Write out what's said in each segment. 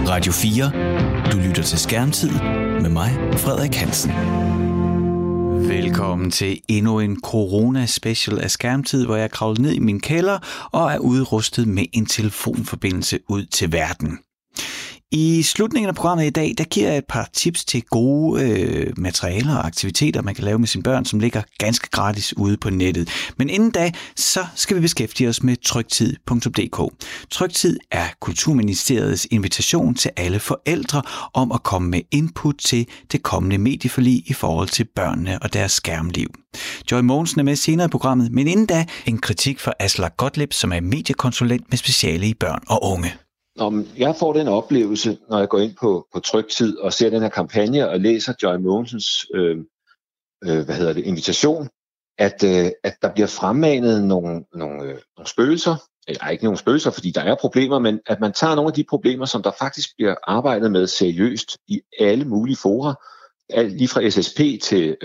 Radio 4. Du lytter til Skærmtid med mig, Frederik Hansen. Velkommen til endnu en corona-special af Skærmtid, hvor jeg kravler ned i min kælder og er udrustet med en telefonforbindelse ud til verden. I slutningen af programmet i dag, der giver jeg et par tips til gode materialer og aktiviteter, man kan lave med sine børn, som ligger ganske gratis ude på nettet. Men inden da, så skal vi beskæftige os med Trygtid.dk. Trygtid er Kulturministeriets invitation til alle forældre om at komme med input til det kommende medieforlig i forhold til børnene og deres skærmliv. Joy Mogensen er med senere i programmet, men inden da en kritik fra Aslak Gottlieb, som er mediekonsulent med speciale i børn og unge. Jeg får den oplevelse, når jeg går ind på Trygtid og ser den her kampagne og læser Joy Mogensens invitation, at der bliver fremmanet nogle spøgelser, eller ikke nogle spøgelser, fordi der er problemer, men at man tager nogle af de problemer, som der faktisk bliver arbejdet med seriøst i alle mulige fora, lige fra SSP til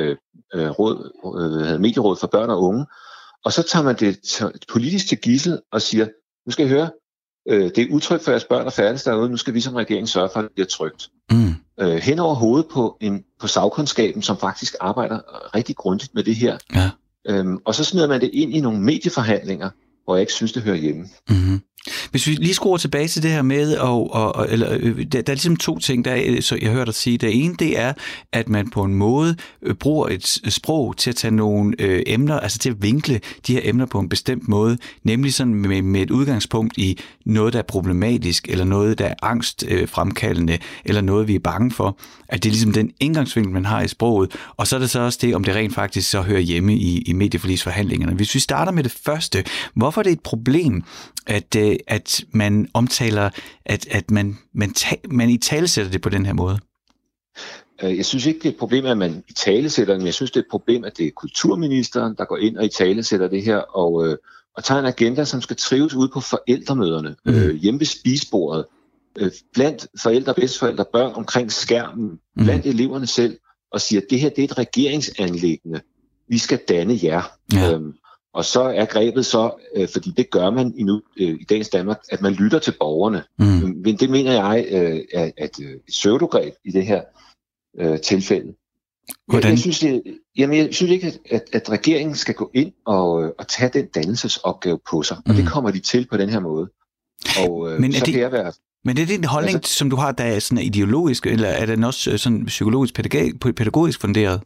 Medierådet for børn og unge, og så tager man det politisk til gidsel og siger, nu skal I høre, det er udtryk for jeres børn og færdes derude. Nu skal vi som regering sørge for, at det bliver trygt. Hen over hovedet på sagkundskaben, som faktisk arbejder rigtig grundigt med det her. Ja. Og så smider man det ind i nogle medieforhandlinger, hvor jeg ikke synes, det hører hjemme. Mm-hmm. Hvis vi lige skruer tilbage til det her med, der er ligesom to ting, så jeg hørte dig sige. Det ene, det er, at man på en måde bruger et sprog til at tage nogle emner, altså til at vinkle de her emner på en bestemt måde, nemlig sådan med et udgangspunkt i noget, der er problematisk, eller noget, der er angstfremkaldende, eller noget, vi er bange for. At det er ligesom den indgangsvinkel, man har i sproget, og så er det så også det, om det rent faktisk så hører hjemme i medieforligsforhandlingerne. Hvis vi starter med det første, hvorfor er det et problem, at man omtaler, at man italesætter det på den her måde? Jeg synes ikke, det er et problem, at man italesætter det, men jeg synes, det er et problem, at det er kulturministeren, der går ind og italesætter det her, og tager en agenda, som skal trives ude på forældremøderne, hjemme ved spisebordet, blandt forældre, bedsteforældre, børn omkring skærmen, blandt eleverne selv, og siger, at det her det er et regeringsanliggende. Vi skal danne jer. Ja. Og så er grebet så, fordi det gør man i dagens Danmark, at man lytter til borgerne. Men det mener jeg er et pseudogreb i det her tilfælde. Jeg synes ikke, at regeringen skal gå ind og tage den dannelsesopgave på sig. Og det kommer de til på den her måde. Og så kan jeg være... Men er det en holdning, som du har, der er sådan ideologisk, eller er den også sådan psykologisk, pædagogisk funderet?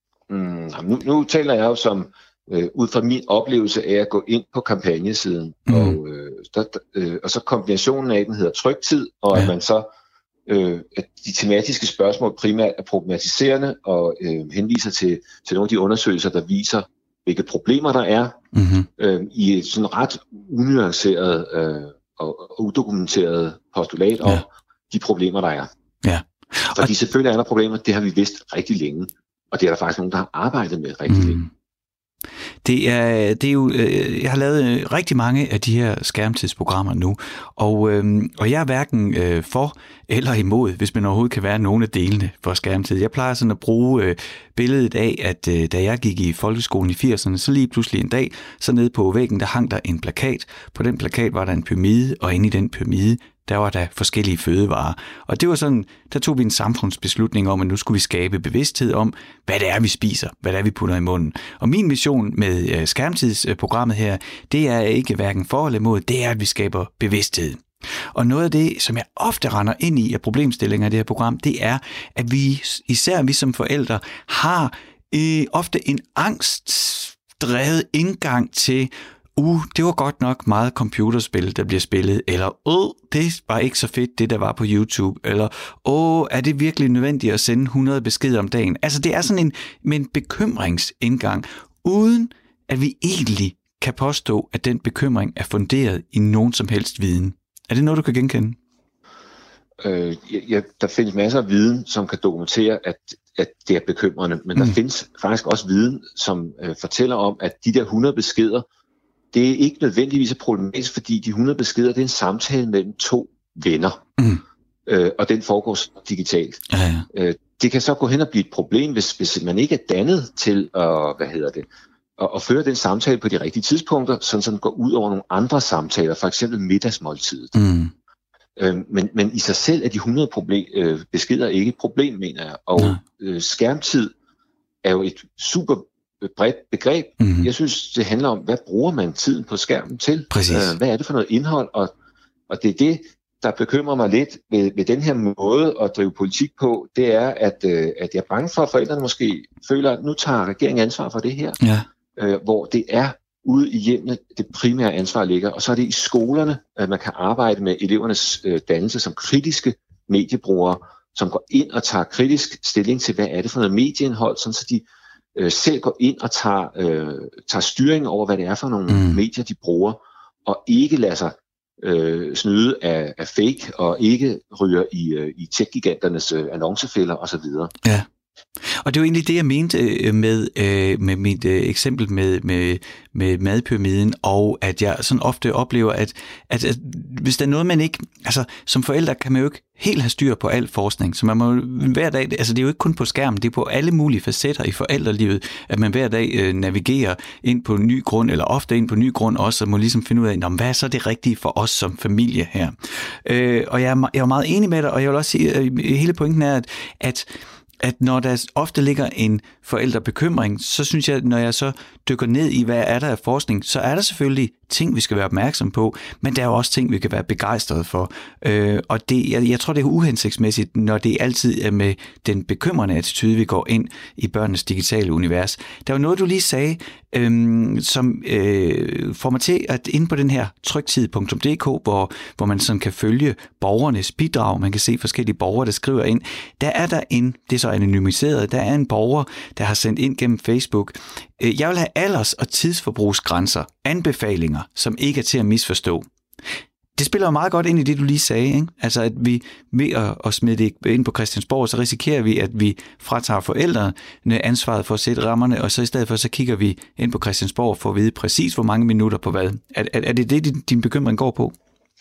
Nu taler jeg jo som... ud fra min oplevelse af at gå ind på kampagnesiden, og så kombinationen af, den hedder Trygtid, og at man så at de tematiske spørgsmål primært er problematiserende og henviser til nogle af de undersøgelser, der viser, hvilke problemer der er, i et sådan ret unuanceret og udokumenteret postulat om de problemer, der er. Ja. Fordi selvfølgelig er der problemer, det har vi vidst rigtig længe, og det er der faktisk nogen, der har arbejdet med rigtig længe. Det er jo, jeg har lavet rigtig mange af de her skærmtidsprogrammer nu, og jeg er hverken for eller imod, hvis man overhovedet kan være nogen af delene for skærmtid. Jeg plejer sådan at bruge billedet af, at da jeg gik i folkeskolen i 80'erne, så lige pludselig en dag, så nede på væggen, der hang der en plakat. På den plakat var der en pyramide, og inde i den pyramide, der var der forskellige fødevarer. Og det var sådan, der tog vi en samfundsbeslutning om, at nu skulle vi skabe bevidsthed om, hvad det er, vi spiser, hvad det er, vi putter i munden. Og min mission med skærmtidsprogrammet her, det er ikke hverken for eller imod, det er, at vi skaber bevidsthed. Og noget af det, som jeg ofte render ind i af problemstillinger i det her program, det er, at især vi som forældre, har ofte en angstdrevet indgang til, det var godt nok meget computerspil, der bliver spillet, eller det var ikke så fedt, det der var på YouTube, eller er det virkelig nødvendigt at sende 100 beskeder om dagen? Altså det er sådan en bekymringsindgang, uden at vi egentlig kan påstå, at den bekymring er funderet i nogen som helst viden. Er det noget, du kan genkende? Der findes masser af viden, som kan dokumentere, at det er bekymrende, men der findes faktisk også viden, som fortæller om, at de der 100 beskeder, det er ikke nødvendigvis problematisk, fordi de 100 beskeder, det er en samtale mellem to venner, og den foregår digitalt. Det kan så gå hen og blive et problem, hvis man ikke er dannet til at føre den samtale på de rigtige tidspunkter, sådan så den går ud over nogle andre samtaler, for eksempel middagsmåltidet. Men i sig selv er de 100 beskeder ikke et problem, mener jeg. Og skærmtid er jo et super bredt begreb. Mm-hmm. Jeg synes, det handler om, hvad bruger man tiden på skærmen til? Hvad er det for noget indhold? Og det er det, der bekymrer mig lidt ved den her måde at drive politik på, det er, at jeg er bange for, at forældrene måske føler, at nu tager regeringen ansvar for det her, hvor det er ude i hjemmene, det primære ansvar ligger, og så er det i skolerne, at man kan arbejde med elevernes dannelse som kritiske mediebrugere, som går ind og tager kritisk stilling til, hvad er det for noget medieindhold, sådan så de selv går ind og tager styring over, hvad det er for nogle medier, de bruger, og ikke lader sig snyde af fake, og ikke ryger i tech-giganternes annoncefælder osv. Ja. Og det er jo egentlig det, jeg mente med mit eksempel med madpyramiden, og at jeg sådan ofte oplever, at hvis der er noget, man ikke... Altså, som forældre kan man jo ikke helt have styr på al forskning, så man må hver dag... Altså, det er jo ikke kun på skærmen, det er på alle mulige facetter i forældrelivet, at man hver dag navigerer ind på ny grund, eller ofte ind på ny grund også, og må ligesom finde ud af, hvad er så det rigtige for os som familie her? Og jeg er meget enig med dig, og jeg vil også sige, at hele pointen er, at når der ofte ligger en forældrebekymring, så synes jeg, når jeg så dykker ned i, hvad er der af forskning, så er der selvfølgelig ting, vi skal være opmærksom på, men der er jo også ting, vi kan være begejstrede for. Og det, jeg tror, det er uhensigtsmæssigt, når det altid er med den bekymrende attitude, vi går ind i børnenes digitale univers. Der var noget, du lige sagde, som får mig til at inde på den her tryktid.dk, hvor man sådan kan følge borgernes bidrag, man kan se forskellige borgere, der skriver ind. Der er det er så anonymiseret, der er en borger, der har sendt ind gennem Facebook: jeg vil have alders- og tidsforbrugsgrænser, anbefalinger, som ikke er til at misforstå. Det spiller jo meget godt ind i det, du lige sagde, ikke? Altså, at vi ved at smide det ind på Christiansborg, så risikerer vi, at vi fratager forældrene ansvaret for at sætte rammerne, og så i stedet for, så kigger vi ind på Christiansborg for at vide præcis, hvor mange minutter på hvad. Er det, din bekymring går på?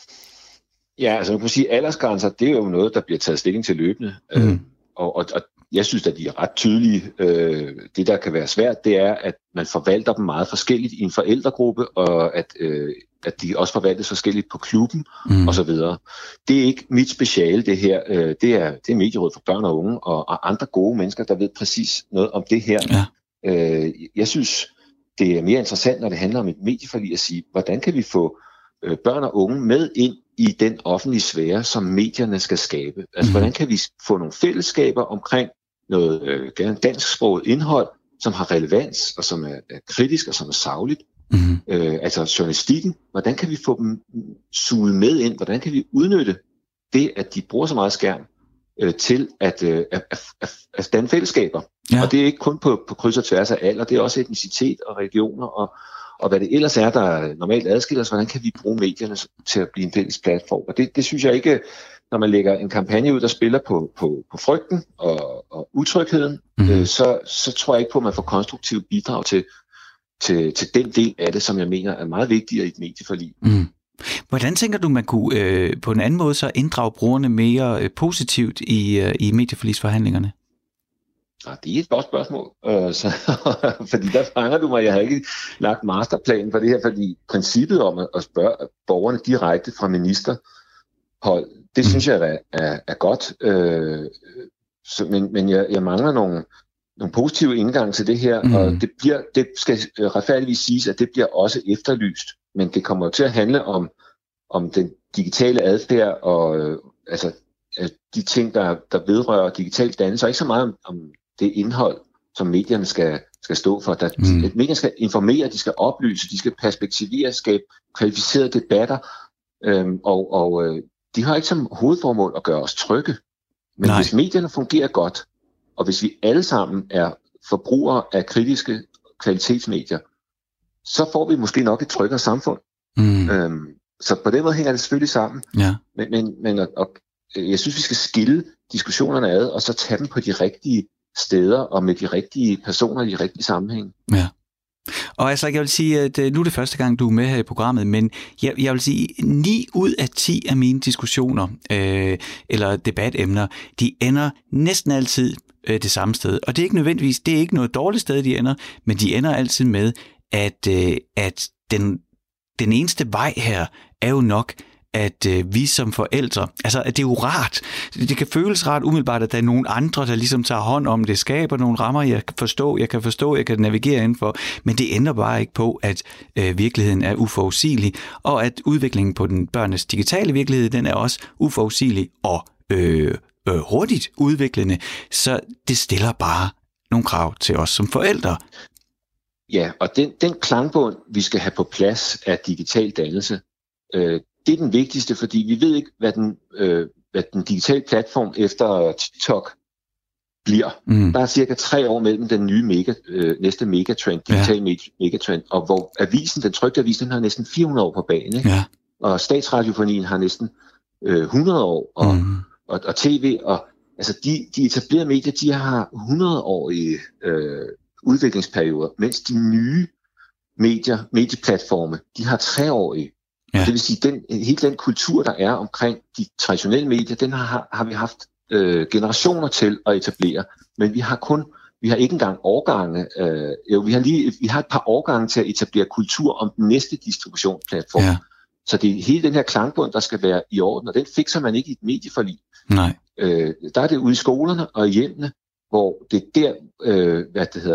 Ja, altså man kan sige, aldersgrænser, det er jo noget, der bliver taget stilling til løbende. Og jeg synes, at de er ret tydelige. Det, der kan være svært, det er, at man forvalter dem meget forskelligt i en forældregruppe, og at de også forvaltes forskelligt på klubben osv. Det er ikke mit speciale, det her. Det er Medierådet for Børn og Unge og andre gode mennesker, der ved præcis noget om det her. Ja. Jeg synes, det er mere interessant, når det handler om et medieforlig, at sige, hvordan kan vi få børn og unge med ind i den offentlige sfære, som medierne skal skabe. Altså, hvordan kan vi få nogle fællesskaber omkring noget gerne dansksproget indhold, som har relevans, og som er kritisk, og som er sagligt. Altså journalistikken, hvordan kan vi få dem suget med ind? Hvordan kan vi udnytte det, at de bruger så meget skærm, til at danne fællesskaber? Ja. Og det er ikke kun på kryds og tværs af alder, det er også etnicitet og regioner, og hvad det ellers er, der normalt adskiller os. Hvordan kan vi bruge medierne til at blive en fælles platform? Og det synes jeg ikke, når man lægger en kampagne ud, der spiller på frygten og utrygheden, så tror jeg ikke på, at man får konstruktivt bidrag til den del af det, som jeg mener er meget vigtigere i et medieforlig. Hvordan tænker du, man kunne på en anden måde så inddrage brugerne mere positivt i medieforligsforhandlingerne? Ja, det er et godt spørgsmål, fordi der fanger du mig. Jeg har ikke lagt masterplanen for det her, fordi princippet om at spørge borgerne direkte fra ministerhold, det synes jeg er godt. Men jeg mangler nogle positive indgang til det her, og det skal retfærdigvis siges, at det bliver også efterlyst. Men det kommer til at handle om den digitale adfærd og altså de ting, der vedrører digital dannelse, og ikke så meget om det indhold, som medierne skal stå for. Medierne skal informere, de skal oplyse, de skal perspektivere, skabe kvalificerede debatter, og de har ikke som hovedformål at gøre os trygge. Men hvis medierne fungerer godt, og hvis vi alle sammen er forbrugere af kritiske kvalitetsmedier, så får vi måske nok et tryggere samfund. Så på den måde hænger det selvfølgelig sammen. Ja. Men jeg synes, vi skal skille diskussionerne ad, og så tage dem på de rigtige steder, og med de rigtige personer i de rigtige sammenhæng. Ja. Og altså, jeg vil sige, at nu er det første gang, du er med her i programmet, men jeg vil sige, 9 ud af 10 af mine diskussioner, eller debatemner, de ender næsten altid det samme sted. Og det er ikke nødvendigvis, det er ikke noget dårligt sted, de ender, men de ender altid med, at den eneste vej her er jo nok, at vi som forældre, altså at det er jo rart, det kan føles rart umiddelbart, at der er nogen andre, der ligesom tager hånd om det, skaber nogle rammer, jeg kan navigere indenfor, men det ændrer bare ikke på, at virkeligheden er uforudsigelig, og at udviklingen på den børnenes digitale virkelighed, den er også uforudsigelig og hurtigt udviklende, så det stiller bare nogle krav til os som forældre. Ja, og den klangbund, vi skal have på plads af digital dannelse, det er den vigtigste, fordi vi ved ikke, hvad den digitale platform efter TikTok bliver. Der er cirka 3 år mellem den nye næste megatrend, digital megatrend, og hvor den trykte avis, den har næsten 400 år på banen, ikke? Ja. Og statsradiofonien har næsten 100 år, og tv, og altså de etablerede medier, de har 100-årige udviklingsperioder, mens de nye medieplatforme, de har 3-årige. Ja. Det vil sige, hele den kultur, der er omkring de traditionelle medier, den har vi haft generationer til at etablere, men vi har ikke engang årgange. Vi har et par årgange til at etablere kultur om den næste distributionsplatform. Ja. Så det er hele den her klangbund, der skal være i orden, og den fikser man ikke i et medieforlig. Nej. Der er det ude i skolerne og i hjemmene, hvor det er der,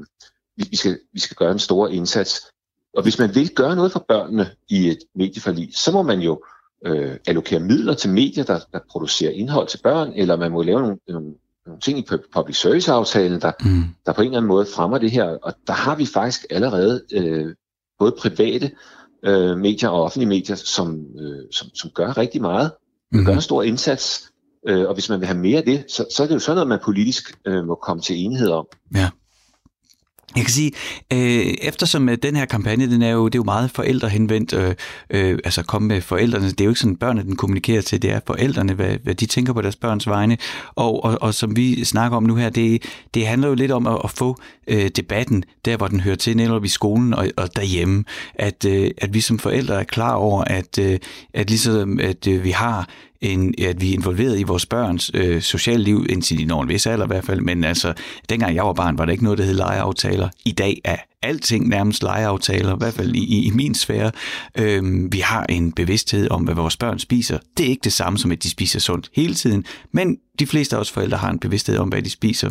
vi skal gøre en stor indsats. Og hvis man vil gøre noget for børnene i et medieforlig, så må man jo allokere midler til medier, der producerer indhold til børn, eller man må lave nogle ting i public service-aftalen, der på en eller anden måde fremmer det her. Og der har vi faktisk allerede både private medier og offentlige medier, som gør rigtig meget. Gør en stor indsats. Og hvis man vil have mere af det, så er det jo sådan noget, man politisk må komme til enighed om. Ja. Jeg kan sige, eftersom den her kampagne, det er jo meget forældrehenvendt, altså komme med forældrene, det er jo ikke sådan børnene, den kommunikerer til, det er forældrene, hvad de tænker på deres børns vegne, og som vi snakker om nu her, det handler jo lidt om at få debatten der, hvor den hører til, netop i skolen og derhjemme, at vi som forældre er klar over, at ligesom at vi har at vi er involveret i vores børns sociale liv, indtil de når en vis alder i hvert fald, men altså, dengang jeg var barn, var der ikke noget, der hed legeaftaler. I dag er alting nærmest legeaftaler, i hvert fald i min sfære. Vi har en bevidsthed om, hvad vores børn spiser. Det er ikke det samme som, at de spiser sundt hele tiden, men de fleste af os forældre har en bevidsthed om, hvad de spiser.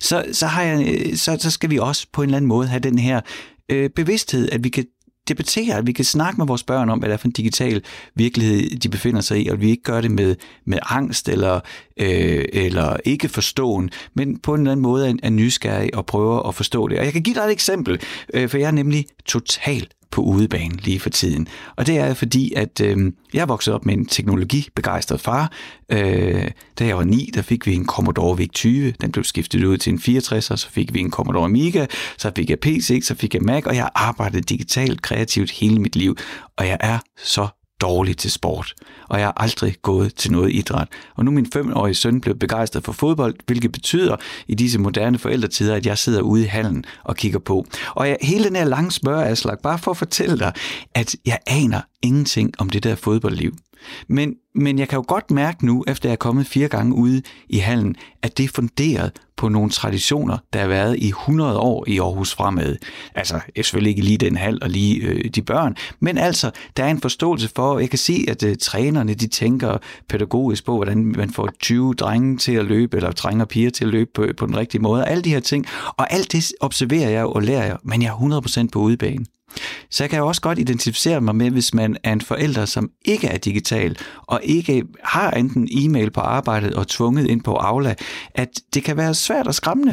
Så skal vi også på en eller anden måde have den her bevidsthed, at vi kan debattere, at vi kan snakke med vores børn om, hvad det er for en digital virkelighed, de befinder sig i, og vi ikke gør det med angst eller ikke forståen, men på en eller anden måde er nysgerrig og prøver at forstå det. Og jeg kan give dig et eksempel, for jeg er nemlig totalt på udebane lige for tiden. Og det er fordi, at jeg er vokset op med en teknologibegejstret far. Da jeg var 9, der fik vi en Commodore VIC-20. Den blev skiftet ud til en 64'er, så fik vi en Commodore Amiga, så fik jeg PC, så fik jeg Mac, og jeg har arbejdet digitalt kreativt hele mit liv. Og jeg er så dårlig til sport, og jeg har aldrig gået til noget idræt. Og nu min 5-årige søn blev begejstret for fodbold, hvilket betyder i disse moderne forældretider, at jeg sidder ude i hallen og kigger på. Og hele den her lange smør, Aslak, bare for at fortælle dig, at jeg aner ingenting om det der fodboldliv. Men jeg kan jo godt mærke nu, efter jeg er kommet 4 gange ude i hallen, at det er funderet på nogle traditioner, der har været i 100 år i Aarhus Fremad. Altså, selvfølgelig ikke lige den hal og lige de børn, men altså, der er en forståelse for, jeg kan se, at trænerne, de tænker pædagogisk på, hvordan man får 20 drenge til at løbe, eller drenge og piger til at løbe på den rigtige måde, og alle de her ting. Og alt det observerer jeg og lærer jeg, men jeg er 100% på udebane. Så jeg kan jo også godt identificere mig med, hvis man er en forælder, som ikke er digital, og ikke har enten e-mail på arbejdet og tvunget ind på Aula, at det kan være svært og skræmmende.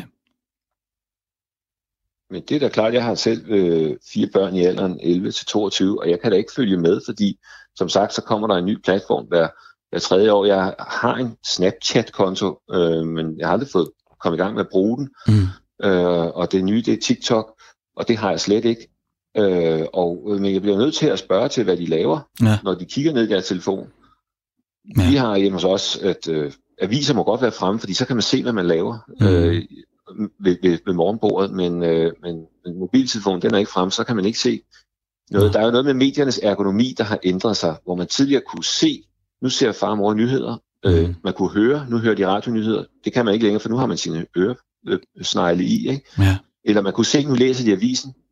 Men det er da klart, jeg har selv 4 børn i alderen 11-22, og jeg kan da ikke følge med, fordi som sagt, så kommer der en ny platform hver 3. år. Jeg har en Snapchat-konto, men jeg har aldrig fået kommet i gang med at bruge den. Og det nye, det er TikTok, og det har jeg slet ikke. Men jeg bliver nødt til at spørge til, hvad de laver, når de kigger ned i deres telefon. Ja. Vi har hjemme hos os, at aviser må godt være fremme, fordi så kan man se, hvad man laver ved morgenbordet, men mobiltelefonen, den er ikke fremme, så kan man ikke se noget. Der er jo noget med mediernes ergonomi, der har ændret sig, hvor man tidligere kunne se, nu ser far og mor nyheder, man kunne høre, nu hører de radionyheder, det kan man ikke længere, for nu har man sine øresnegle i, ikke? Ja. Eller man kunne se, nu læser de avisen.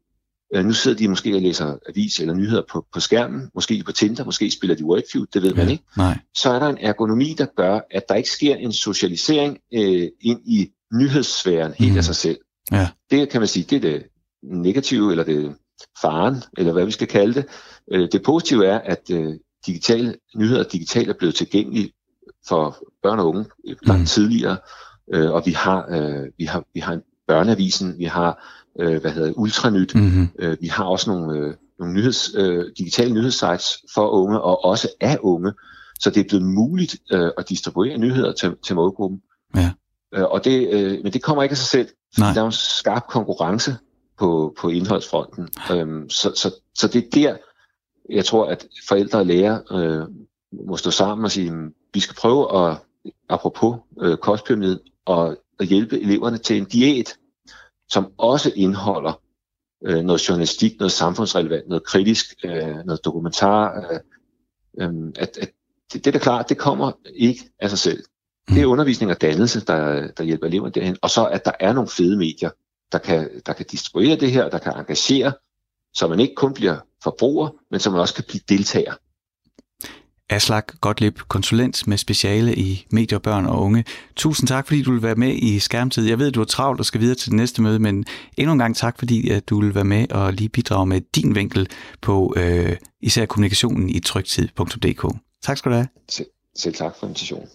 Nu sidder de måske og læser avis eller nyheder på skærmen, måske på Tinder, måske spiller de Wordfeud, det ved man ikke. Nej. Så er der en ergonomi, der gør, at der ikke sker en socialisering ind i nyhedssfæren helt af sig selv. Ja. Det kan man sige, det er det negative, eller det faren, eller hvad vi skal kalde det. Det positive er, at digitale nyheder digitalt er blevet tilgængelige for børn og unge langt tidligere, og vi har en børneavisen, vi har Ultranyt, vi har også nogle digitale nyhedssites for unge, og også af unge, så det er blevet muligt at distribuere nyheder til målgruppen. Ja. Men det kommer ikke af sig selv. Der er jo en skarp konkurrence på indholdsfronten. Så det er der, jeg tror, at forældre og lærere må stå sammen og sige, vi skal prøve at, apropos kostpyramiden, at hjælpe eleverne til en diæt, som også indeholder noget journalistik, noget samfundsrelevant, noget kritisk, noget dokumentar. Det er da klart, det kommer ikke af sig selv. Det er undervisning og dannelse, der hjælper eleverne derhen. Og så, at der er nogle fede medier, der kan distribuere det her, der kan engagere, så man ikke kun bliver forbruger, men så man også kan blive deltager. Aslak Gottlieb, konsulent med speciale i medier, børn og unge. Tusind tak, fordi du vil være med i Skærmtid. Jeg ved, at du er travlt og skal videre til det næste møde, men endnu en gang tak, fordi at du vil være med og lige bidrage med din vinkel på især kommunikationen i trygtid.dk. Tak skal du have. Selv tak for invitationen.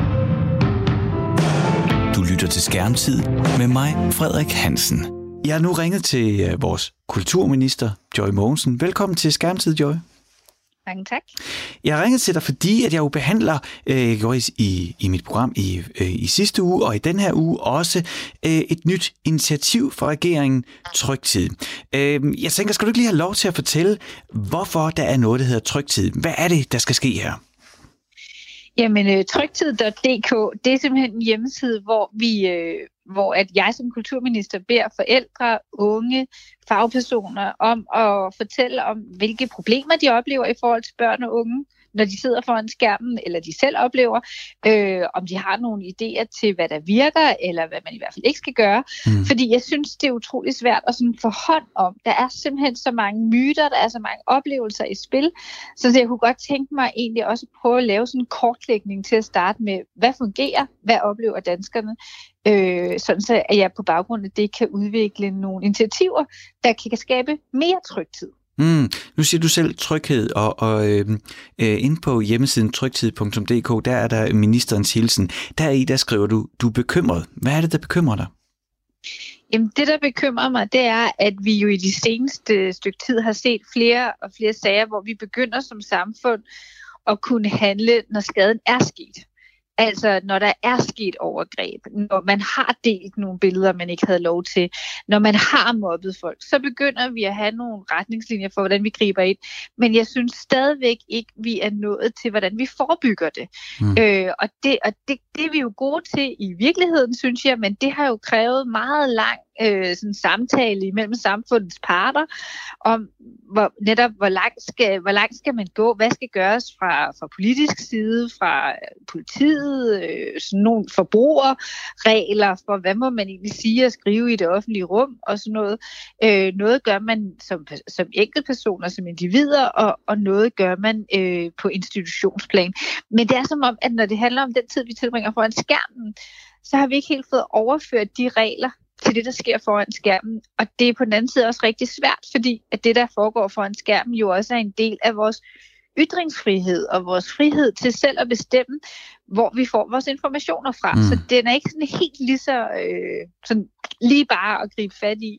Du lytter til Skærmtid med mig, Frederik Hansen. Jeg er nu ringet til vores kulturminister, Joy Mogensen. Velkommen til Skærmtid, Joy. Mange tak. Jeg har ringet til dig, fordi at jeg jo behandler i mit program i sidste uge og i den her uge også et nyt initiativ for regeringen, Trygtid. Jeg tænker, skal du ikke lige have lov til at fortælle, hvorfor der er noget, der hedder Trygtid? Hvad er det, der skal ske her? Jamen, trygtid.dk, det er simpelthen en hjemmeside, hvor at jeg som kulturminister beder forældre, unge, fagpersoner om at fortælle om, hvilke problemer de oplever i forhold til børn og unge, når de sidder foran skærmen, eller de selv oplever, om de har nogle idéer til, hvad der virker, eller hvad man i hvert fald ikke skal gøre. Fordi jeg synes, det er utrolig svært at sådan få hånd om. Der er simpelthen så mange myter, der er så mange oplevelser i spil, så jeg kunne godt tænke mig egentlig også at prøve at lave sådan en kortlægning til at starte med, hvad fungerer, hvad oplever danskerne, sådan så at jeg på baggrund af det kan udvikle nogle initiativer, der kan skabe mere trygtid. Nu siger du selv tryghed, og inde på hjemmesiden trygtid.dk, der er der ministerens hilsen. Der skriver du er bekymret. Hvad er det, der bekymrer dig? Jamen, det, der bekymrer mig, det er, at vi jo i de seneste stykke tid har set flere og flere sager, hvor vi begynder som samfund at kunne handle, når skaden er sket. Altså, når der er sket overgreb, når man har delt nogle billeder, man ikke havde lov til, når man har mobbet folk, så begynder vi at have nogle retningslinjer for, hvordan vi griber ind. Men jeg synes stadigvæk ikke, vi er nået til, hvordan vi forebygger det. Og det er vi jo gode til i virkeligheden, synes jeg, men det har jo krævet meget lang sådan samtale imellem samfundets parter om hvor langt skal man gå, hvad skal gøres fra politisk side, fra politiet, sådan nogle forbrugerregler for, hvad må man egentlig sige og skrive i det offentlige rum og sådan noget. Noget gør man som enkeltpersoner, som individer, og noget gør man på institutionsplan. Men det er som om, at når det handler om den tid, vi tilbringer foran skærmen, så har vi ikke helt fået overført de regler til det, der sker foran skærmen. Og det er på den anden side også rigtig svært, fordi at det, der foregår foran skærmen, jo også er en del af vores ytringsfrihed og vores frihed til selv at bestemme, hvor vi får vores informationer fra. Så den er ikke sådan helt lige så sådan lige bare at gribe fat i,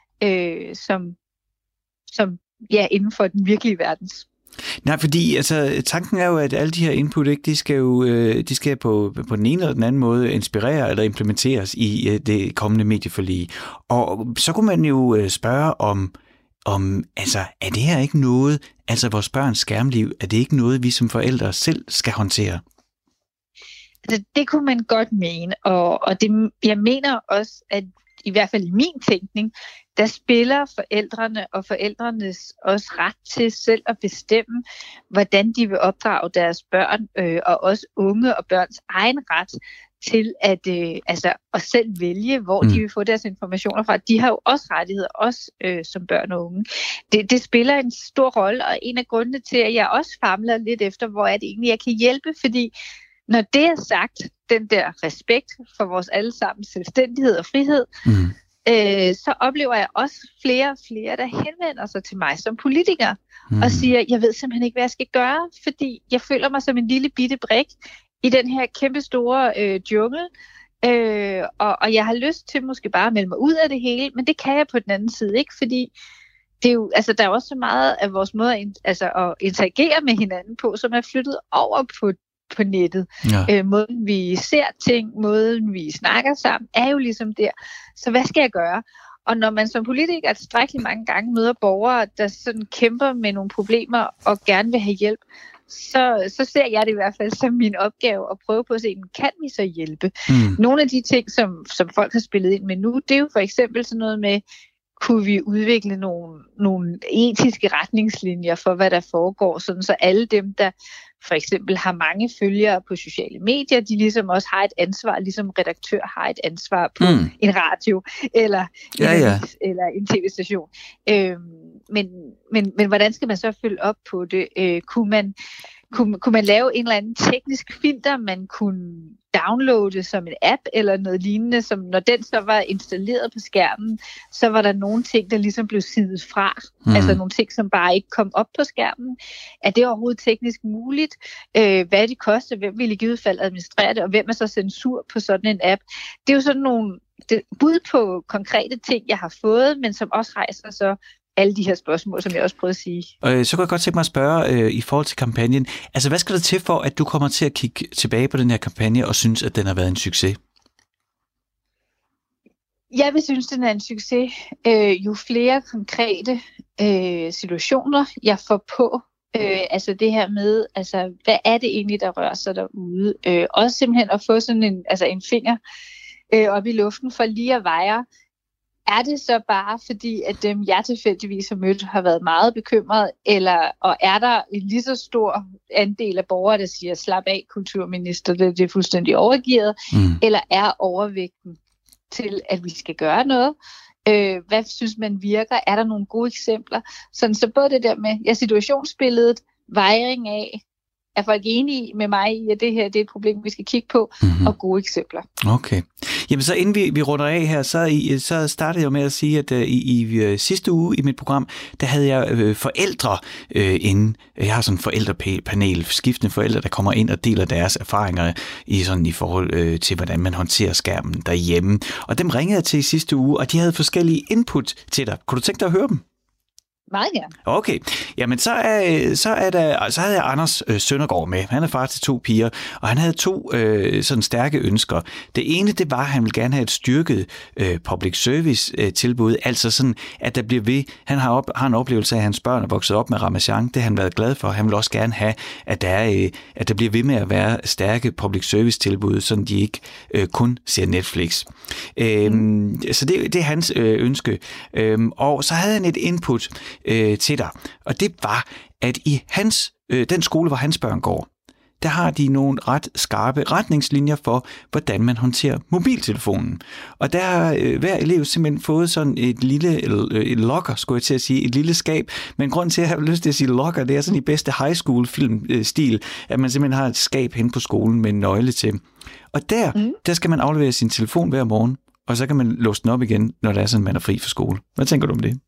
som inden for den virkelige verdens. Nej, fordi altså, tanken er jo, at alle de her input, ikke, de skal på den ene eller den anden måde inspirere eller implementeres i det kommende medieforlig. Og så kunne man jo spørge om altså, er det her ikke noget, altså vores børns skærmliv, er det ikke noget, vi som forældre selv skal håndtere? Det kunne man godt mene, og det, jeg mener også, at i hvert fald i min tænkning, der spiller forældrene og forældrenes også ret til selv at bestemme, hvordan de vil opdrage deres børn, og også unge og børns egen ret til at selv vælge, hvor de vil få deres informationer fra. De har jo også rettigheder, også som børn og unge. Det spiller en stor rolle, og en af grundene til, at jeg også famler lidt efter, hvor er det egentlig, jeg kan hjælpe, fordi når det er sagt, den der respekt for vores allesammens selvstændighed og frihed, så oplever jeg også flere og flere, der henvender sig til mig som politiker, og siger, jeg ved simpelthen ikke, hvad jeg skal gøre, fordi jeg føler mig som en lille bitte brik i den her kæmpe store jungle, og jeg har lyst til måske bare at melde mig ud af det hele, men det kan jeg på den anden side ikke, fordi det er jo, altså, der er også så meget af vores måde at interagere med hinanden på, som er flyttet over på nettet. Ja. Måden vi ser ting, måden vi snakker sammen, er jo ligesom der. Så hvad skal jeg gøre? Og når man som politiker tilstrækkeligt mange gange møder borgere, der sådan kæmper med nogle problemer og gerne vil have hjælp, så ser jeg det i hvert fald som min opgave at prøve på at se, kan vi så hjælpe? Nogle af de ting, som folk har spillet ind med nu, det er jo for eksempel sådan noget med, kunne vi udvikle nogle etiske retningslinjer for, hvad der foregår, sådan så alle dem, der for eksempel har mange følgere på sociale medier, de ligesom også har et ansvar, ligesom redaktør har et ansvar på en radio eller eller en tv-station. Men hvordan skal man så følge op på det? Kunne man lave en eller anden teknisk filter, man kunne downloade som en app eller noget lignende, som når den så var installeret på skærmen, så var der nogle ting, der ligesom blev sidet fra. Altså nogle ting, som bare ikke kom op på skærmen. Er det overhovedet teknisk muligt? Hvad det koster? Hvem vil i givet fald administrere det? Og hvem er så censur på sådan en app? Det er jo sådan nogle bud på konkrete ting, jeg har fået, men som også rejser så alle de her spørgsmål, som jeg også prøvede at sige. Så kan jeg godt tænke mig at spørge i forhold til kampagnen. Altså, hvad skal der til for, at du kommer til at kigge tilbage på den her kampagne og synes, at den har været en succes? Jeg vil synes, den er en succes. Jo flere konkrete situationer, jeg får på, altså det her med, altså, hvad er det egentlig, der rører sig derude? Også simpelthen at få sådan en finger op i luften for lige at veje. Er det så bare fordi, at dem jeg tilfældigvis har mødt har været meget bekymret, og er der en lige så stor andel af borgere, der siger, slap af kulturminister, det er fuldstændig overgivet, eller er overvægten til, at vi skal gøre noget? Hvad synes man virker? Er der nogle gode eksempler? Sådan, så både det der med situationsbilledet, vejring af, er folk enige med mig i, at det her det er et problem, vi skal kigge på, og gode eksempler. Okay. Jamen så inden vi runder af her, så startede jeg med at sige, at i sidste uge i mit program, der havde jeg forældre inde. Jeg har sådan en forældrepanel, skiftende forældre, der kommer ind og deler deres erfaringer i forhold til, hvordan man håndterer skærmen derhjemme. Og dem ringede jeg til i sidste uge, og de havde forskellige input til dig. Kunne du tænke dig at høre dem? Meget gerne. Okay. Jamen, så havde jeg Anders Søndergaard med. Han er far til 2 piger, og han havde 2 sådan stærke ønsker. Det ene, det var, at han ville gerne have et styrket public service tilbud, altså sådan, at der bliver ved. Han har en oplevelse af, at hans børn er vokset op med Ramasjang. Det har han været glad for. Han vil også gerne have, at der bliver ved med at være stærke public service tilbud, sådan de ikke kun ser Netflix. Så det er hans ønske. Og så havde han et input til dig. Og det var, at i den skole, hvor hans børn går, der har de nogle ret skarpe retningslinjer for, hvordan man håndterer mobiltelefonen. Og der har hver elev simpelthen fået sådan et locker, skulle jeg til at sige, et lille skab. Men grund til, at jeg har lyst til at sige locker, det er sådan i bedste high school filmstil, at man simpelthen har et skab hen på skolen med en nøgle til. Og der skal man aflevere sin telefon hver morgen, og så kan man låse den op igen, når det er sådan, man er fri fra skole. Hvad tænker du om det?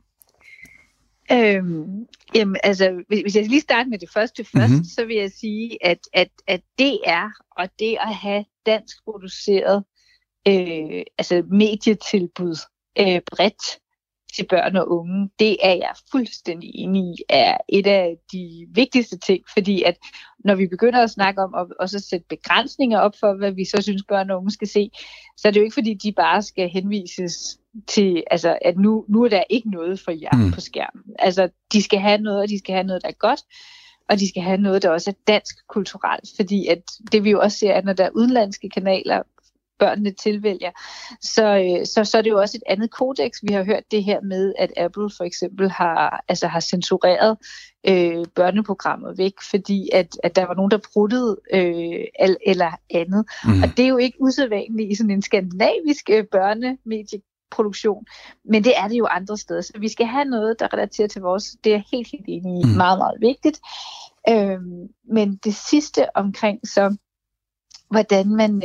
Jamen, altså, hvis jeg lige starter med det første først, så vil jeg sige, at det er, og det at have dansk produceret medietilbud bredt til børn og unge, det er jeg fuldstændig enig i, er et af de vigtigste ting, fordi at når vi begynder at snakke om at også sætte begrænsninger op for, hvad vi så synes børn og unge skal se, så er det jo ikke fordi, de bare skal henvises til, altså at nu er der ikke noget for jer på skærmen. Altså de skal have noget, og de skal have noget, der er godt, og de skal have noget, der også er dansk kulturelt, fordi at det vi jo også ser, at når der er udenlandske kanaler, børnene tilvælger, så er det jo også et andet kodeks. Vi har hørt det her med, at Apple for eksempel har censureret børneprogrammer væk, fordi at der var nogen, der pruttede eller andet. Og det er jo ikke usædvanligt i sådan en skandinavisk børnemedieproduktion, men det er det jo andre steder. Så vi skal have noget, der relaterer til vores. Det er helt enig i. Meget, meget vigtigt. Men det sidste omkring så, hvordan man...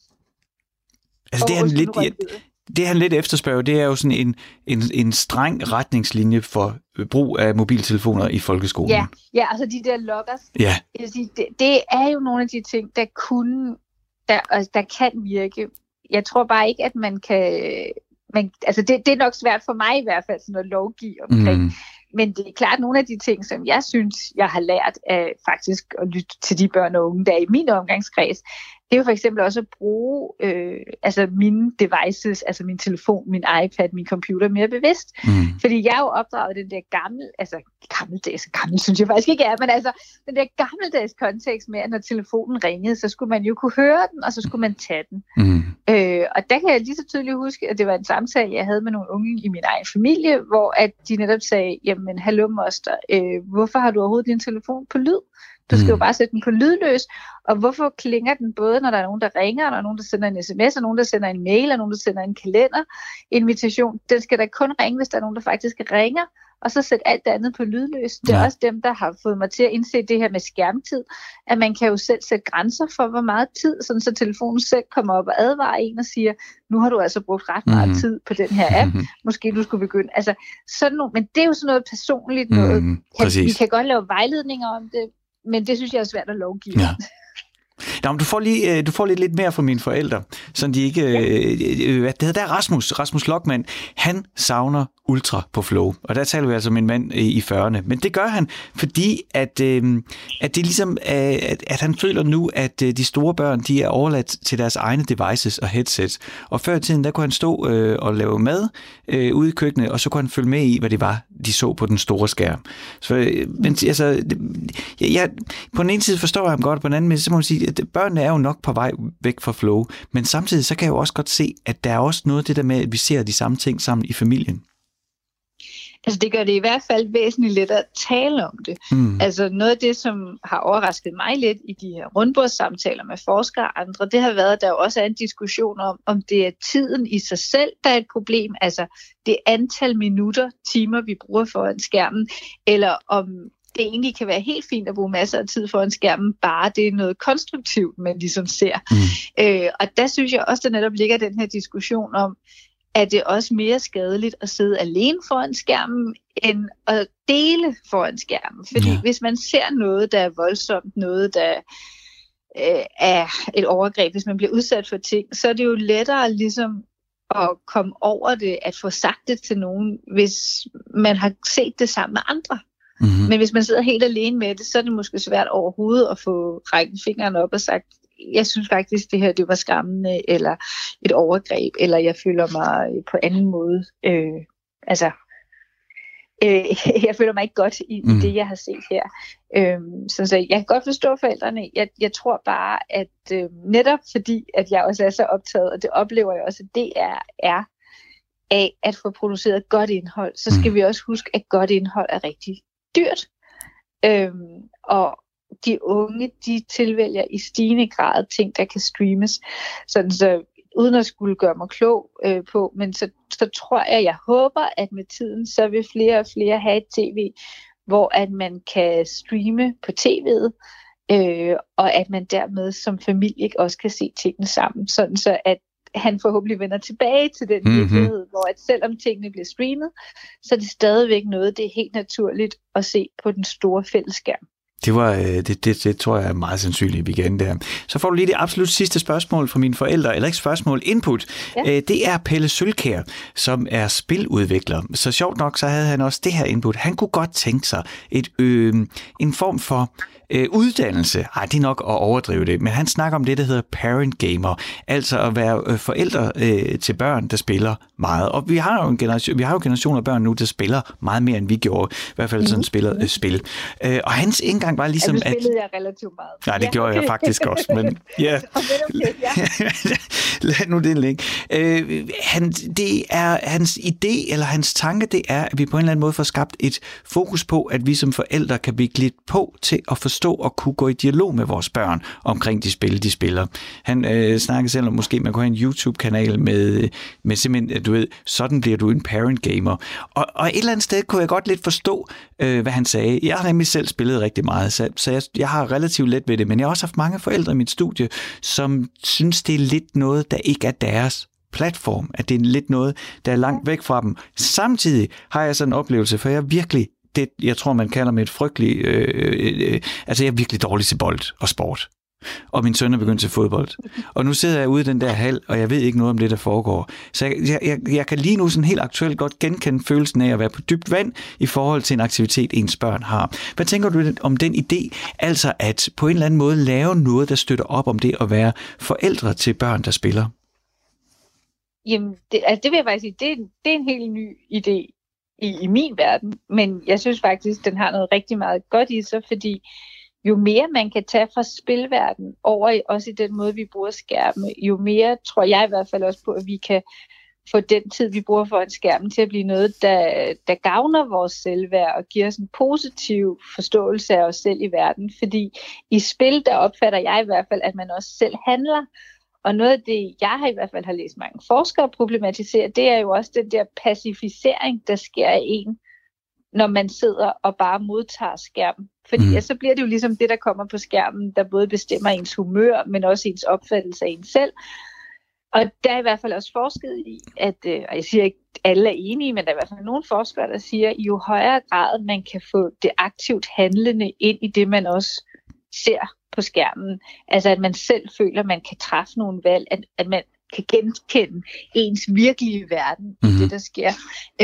Det han lidt efterspørger, det er jo sådan en streng retningslinje for brug af mobiltelefoner i folkeskolen. Ja, altså de der loggers. Ja. Det er jo nogle af de ting, der kan virke. Jeg tror bare ikke, at man kan... altså det er nok svært for mig i hvert fald sådan at lovgive omkring. Men det er klart nogle af de ting, som jeg synes, jeg har lært af faktisk at lytte til de børn og unge, der er i min omgangskreds. Det er jo for eksempel også at bruge mine devices, altså min telefon, min iPad, min computer mere bevidst. Fordi jeg er jo opdraget den der gammel synes jeg faktisk ikke er, men altså den der gammeldags kontekst med, at når telefonen ringede, så skulle man jo kunne høre den, og så skulle man tage den. Og der kan jeg lige så tydeligt huske, at det var en samtale, jeg havde med nogle unge i min egen familie, hvor at de netop sagde, jamen hallo moster, hvorfor har du overhovedet din telefon på lyd? Du skal jo bare sætte den på lydløs, og hvorfor klinger den både, når der er nogen, der ringer, og der er nogen, der sender en sms, og nogen, der sender en mail, og nogen, der sender en kalenderinvitation. Den skal da kun ringe, hvis der er nogen, der faktisk ringer, og så sæt alt det andet på lydløs. Det er også dem, der har fået mig til at indse det her med skærmtid, at man kan jo selv sætte grænser for, hvor meget tid, sådan så telefonen selv kommer op og advarer en og siger, nu har du altså brugt ret meget tid på den her app, måske du skulle begynde. Altså, sådan nogle, men det er jo sådan noget personligt noget. Vi kan godt lave vejledninger om det, men det synes jeg er svært at lovgive. Ja. Nå, men du får lidt mere fra mine forældre, så de ikke... det hedder der Rasmus Lokman, han savner ultra på Flow, og der taler vi altså om en mand i 40'erne, men det gør han, fordi at det ligesom, at han føler nu, at de store børn, de er overladt til deres egne devices og headsets, og før i tiden, der kunne han stå og lave mad ude i køkkenet, og så kunne han følge med i, hvad det var, de så på den store skærm. Så, men altså, på den ene side forstår jeg ham godt, og på den anden side, så må man sige, at børnene er jo nok på vej væk fra Flow, men samtidig så kan jeg jo også godt se, at der er også noget af det der med, at vi ser de samme ting sammen i familien. Altså det gør det i hvert fald væsentligt let at tale om det. Altså noget af det, som har overrasket mig lidt i de her rundbordssamtaler med forskere og andre, det har været, at der også er en diskussion om det er tiden i sig selv, der er et problem. Altså det antal minutter, timer, vi bruger foran skærmen, eller om det egentlig kan være helt fint at bruge masser af tid foran skærmen, bare det er noget konstruktivt, man ligesom ser. Og der synes jeg også, der netop ligger den her diskussion om, er det også mere skadeligt at sidde alene foran skærmen, end at dele foran skærmen. Fordi hvis man ser noget, der er voldsomt, noget, der er et overgreb, hvis man bliver udsat for ting, så er det jo lettere ligesom at komme over det, at få sagt det til nogen, hvis man har set det sammen med andre. Men hvis man sidder helt alene med det, så er det måske svært overhovedet at få rækket fingrene op og sagt, jeg synes faktisk, det her det var skræmmende, eller et overgreb, eller jeg føler mig på anden måde. Jeg føler mig ikke godt i det, jeg har set her. Så jeg kan godt forstå forældrene. Jeg tror bare, at netop fordi, at jeg også er så optaget, og det oplever jeg også, at det er af at få produceret godt indhold, så skal vi også huske, at godt indhold er rigtig dyrt. Og de unge, de tilvælger i stigende grad ting, der kan streames. Sådan så uden at skulle gøre mig klog på, men så tror jeg håber, at med tiden, så vil flere og flere have et tv, hvor at man kan streame på tv'et, og at man dermed som familie også kan se tingene sammen, sådan så at han forhåbentlig vender tilbage til den virkelighed, hvor at selvom tingene bliver streamet, så er det stadigvæk noget, det er helt naturligt at se på den store fællesskærm. Det tror jeg er meget sandsynligt, vi kan der. Så får du lige det absolut sidste spørgsmål fra mine forældre, eller ikke spørgsmål, input. Ja. Det er Pelle Sølkjær, som er spiludvikler. Så sjovt nok, så havde han også det her input. Han kunne godt tænke sig en form for uddannelse. Det er nok at overdrive det, men han snakker om det, der hedder parent gamer, altså at være forældre til børn, der spiller meget. Og vi har jo generationer af børn nu, der spiller meget mere, end vi gjorde. I hvert fald sådan spiller spil. Og hans indgang var ligesom, at... spillede jeg relativt meget. Nej, det gjorde jeg faktisk også, men ja. Lad nu det ligge. Det er hans idé, eller hans tanke, det er, at vi på en eller anden måde får skabt et fokus på, at vi som forældre kan blive glidt på til at forstå og kunne gå i dialog med vores børn omkring de spil, de spiller. Han snakker selv om, måske man kunne have en YouTube-kanal med simpelthen, du ved, sådan bliver du en parent gamer. Og et eller andet sted kunne jeg godt lidt forstå, hvad han sagde. Jeg har nemlig selv spillet rigtig meget, så jeg har relativt let ved det, men jeg har også haft mange forældre i mit studie, som synes, det er lidt noget, der ikke er deres platform, at det er lidt noget, der er langt væk fra dem. Samtidig har jeg sådan en oplevelse, for jeg er virkelig, det jeg tror, man kalder mig et frygteligt, altså jeg er virkelig dårlig til bold og sport. Og min søn er begyndt til fodbold. Og nu sidder jeg ude i den der hal, og jeg ved ikke noget om det, der foregår. Så jeg kan lige nu sådan helt aktuelt godt genkende følelsen af at være på dybt vand i forhold til en aktivitet, ens børn har. Hvad tænker du om den idé? Altså at på en eller anden måde lave noget, der støtter op om det at være forældre til børn, der spiller? Jamen, det vil jeg faktisk sige, det er en helt ny idé i min verden. Men jeg synes faktisk, den har noget rigtig meget godt i sig, fordi jo mere man kan tage fra spilverden over også i den måde, vi bruger skærme, jo mere tror jeg i hvert fald også på, at vi kan få den tid, vi bruger foran skærmen, til at blive noget, der gavner vores selvværd og giver os en positiv forståelse af os selv i verden. Fordi i spil, der opfatter jeg i hvert fald, at man også selv handler. Og noget af det, jeg i hvert fald har læst mange forskere problematisere, det er jo også den der pacificering, der sker af en, når man sidder og bare modtager skærmen. Fordi så bliver det jo ligesom det, der kommer på skærmen, der både bestemmer ens humør, men også ens opfattelse af en selv. Og der er i hvert fald også forsket i, at, og jeg siger ikke, at alle er enige, men der er i hvert fald nogle forskere, der siger, at jo højere grad man kan få det aktivt handlende ind i det, man også ser på skærmen. Altså at man selv føler, at man kan træffe nogle valg, at man kan genkende ens virkelige verden i det, der sker.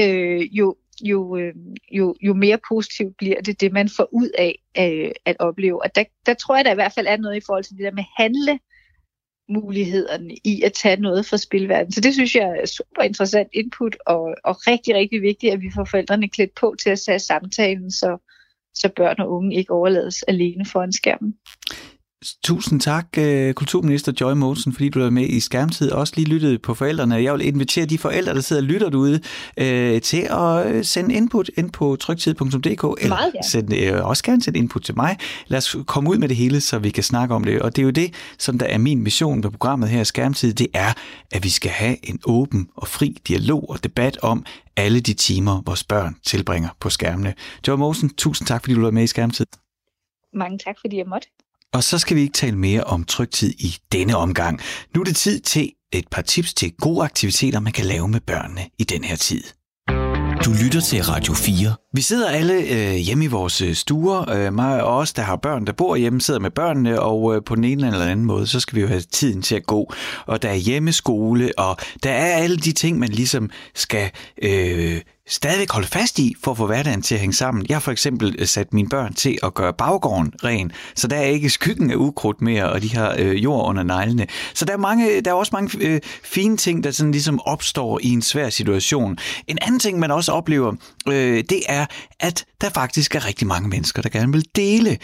Jo mere positivt bliver det, man får ud af at opleve. Og der tror jeg, der i hvert fald er noget i forhold til det der med handlemulighederne i at tage noget fra spilverdenen. Så det synes jeg er super interessant input, og rigtig, rigtig vigtigt, at vi får forældrene klædt på til at tage samtalen, så børn og unge ikke overlades alene foran skærmen. Tusind tak, kulturminister Joy Mogensen, fordi du er med i Skærmtid og også lige lyttede på forældrene. Jeg vil invitere de forældre, der sidder og lytter derude, til at sende input ind på tryktid.dk, eller også gerne sende input til mig. Lad os komme ud med det hele, så vi kan snakke om det. Og det er jo det, som der er min mission på programmet her, Skærmtid, det er, at vi skal have en åben og fri dialog og debat om alle de timer, vores børn tilbringer på skærmene. Joy Mogensen, tusind tak, fordi du var med i Skærmtid. Mange tak, fordi jeg måtte. Og så skal vi ikke tale mere om tryktid i denne omgang. Nu er det tid til et par tips til gode aktiviteter, man kan lave med børnene i den her tid. Du lytter til Radio 4. Vi sidder alle hjemme i vores stuer. Mig og os, der har børn, der bor hjemme, sidder med børnene, og på den ene eller anden måde, så skal vi jo have tiden til at gå. Og der er hjemmeskole, og der er alle de ting, man ligesom skal stadigvæk holde fast i, for at få hverdagen til at hænge sammen. Jeg har for eksempel sat mine børn til at gøre baggården ren, så der er ikke skyggen af ukrudt mere, og de har jord under neglene. Så der er også mange fine ting, der sådan ligesom opstår i en svær situation. En anden ting, man også oplever, det er, at der faktisk er rigtig mange mennesker, der gerne vil dele.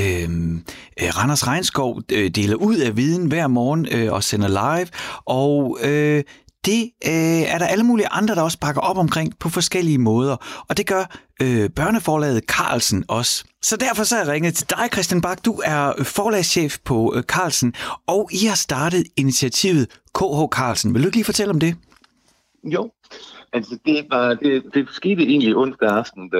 Randers Regnskov deler ud af viden hver morgen og sender live, og det er der alle mulige andre, der også bakker op omkring på forskellige måder. Og det gør børneforlaget Carlsen også. Så derfor så er jeg ringet til dig, Christian Bach. Du er forlagschef på Carlsen, og I har startet initiativet KH Carlsen. Vil du ikke lige fortælle om det? Jo, altså det skete egentlig onsdag aften,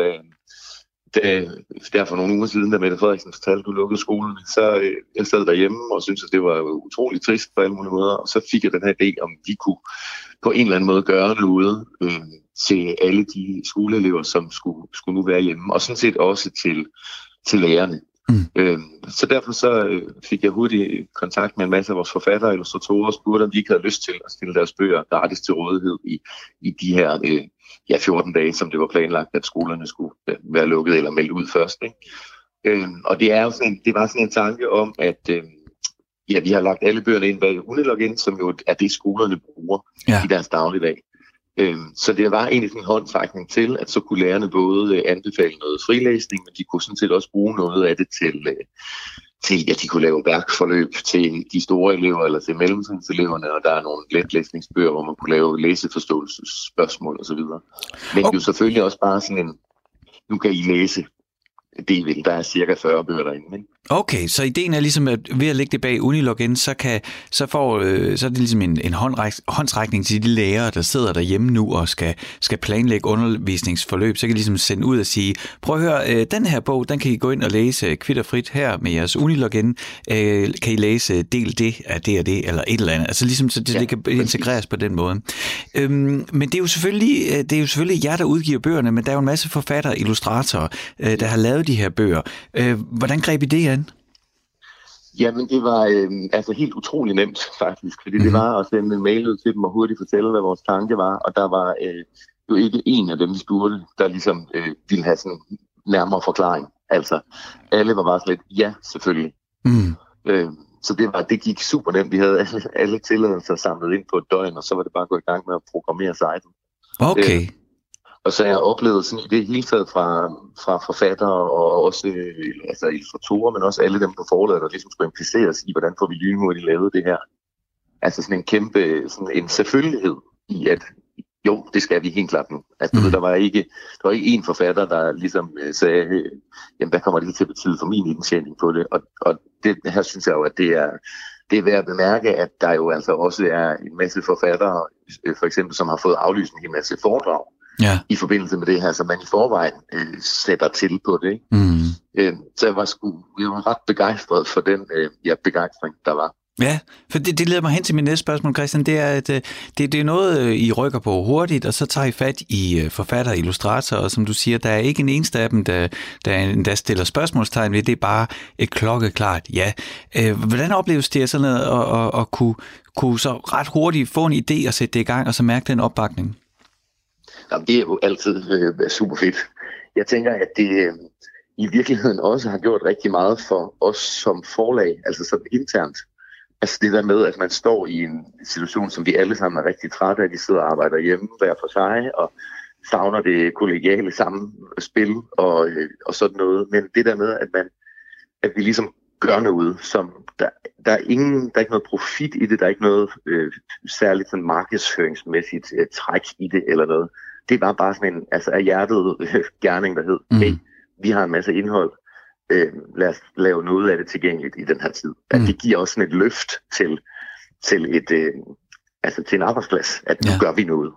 der for nogle uger siden, da Mette Frederiksen fortalte, at du lukkede skolen, så jeg sad derhjemme og syntes, at det var utroligt trist på alle mulige måder, og så fik jeg den her idé, om vi kunne på en eller anden måde gøre noget til alle de skoleelever, som skulle nu være hjemme, og sådan set også til lærerne. Så derfor så fik jeg hurtigt kontakt med en masse af vores forfattere og illustratorer og spurgte, om de ikke havde lyst til at stille deres bøger gratis til rådighed i de her 14 dage, som det var planlagt, at skolerne skulle være lukket eller meldt ud først. Ikke? Og det var sådan en tanke om, at vi har lagt alle bøgerne ind bag Unilogin, som jo er det, skolerne bruger i deres dagligdag. Så det var egentlig en håndsrækning til, at så kunne lærerne både anbefale noget frilæsning, men de kunne sådan set også bruge noget af det til at de kunne lave værkforløb til de store elever eller til mellemtrinseleverne, og der er nogle letlæsningsbøger, hvor man kunne lave læseforståelsesspørgsmål osv. Men jo selvfølgelig også bare sådan en, nu kan I læse. Der er cirka 40 bøger derinde, ikke? Okay, så ideen er ligesom, at ved at lægge det bag Unilogin, så er det ligesom en håndsrækning til de lærere, der sidder derhjemme nu og skal planlægge undervisningsforløb. Så kan de ligesom sende ud og sige, prøv at høre, den her bog, den kan I gå ind og læse kvitterfrit her med jeres Unilogin. Kan I læse del det af det og det, eller et eller andet. Altså ligesom, så det kan integreres på den måde. Men det er jo selvfølgelig jer, der udgiver bøgerne, men der er jo en masse forfattere, illustratorer, der har lavet de her bøger. Hvordan greb I det an? Jamen, det var helt utrolig nemt, faktisk. Fordi det var at sende en mail ud til dem og hurtigt fortælle, hvad vores tanke var. Og der var jo ikke en af dem, vi spurgte, der ligesom ville have sådan nærmere forklaring. Altså, alle var bare sådan lidt, ja, selvfølgelig. Så det gik super nemt. Vi havde alle tilladelser samlet ind på et døgn, og så var det bare at gå i gang med at programmere siden. Okay. Og så har jeg oplevet sådan i det hele taget fra forfattere og også illustratorer, men også alle dem på forlaget, der ligesom skulle impliceres i, hvordan får vi lynhurtigt lavet det her. Altså sådan en kæmpe, sådan en selvfølgelighed i, at jo, det skal vi helt klart nu. Altså der var ikke én forfatter, der ligesom sagde, jamen hvad kommer det til at betyde for min indtjening på det? Og det her synes jeg jo, at det er værd at bemærke, at der jo altså også er en masse forfattere, for eksempel, som har fået aflyst en hel masse foredrag. Ja. I forbindelse med det her, som man i forvejen sætter til på det. Ikke? Så jeg var ret begejstret for den begejstring, der var. Ja, for det leder mig hen til min næste spørgsmål, Christian. Det er, at det er noget, I rykker på hurtigt, og så tager I fat i forfatter og illustratorer, og som du siger, der er ikke en eneste af dem, der stiller spørgsmålstegn ved. Det er bare et klokkeklart ja. Hvordan opleves det sådan at kunne så ret hurtigt få en idé og sætte det i gang, og så mærke den opbakning? Jamen, det er jo altid super fedt. Jeg tænker, at det i virkeligheden også har gjort rigtig meget for os som forlag, altså sådan internt. Altså det der med, at man står i en situation, som vi alle sammen er rigtig trætte af. Vi sidder og arbejder hjemme hver for sig, og savner det kollegiale samspil og sådan noget. Men det der med, at vi ligesom gør noget, som der er ikke noget profit i det, der er ikke noget særligt sådan markedsføringsmæssigt træk i det eller noget. Det var bare sådan en af hjertet gerning, der hed, hey, vi har en masse indhold, lad os lave noget af det tilgængeligt i den her tid. At det giver også sådan et løft til en arbejdsplads, at nu gør vi noget.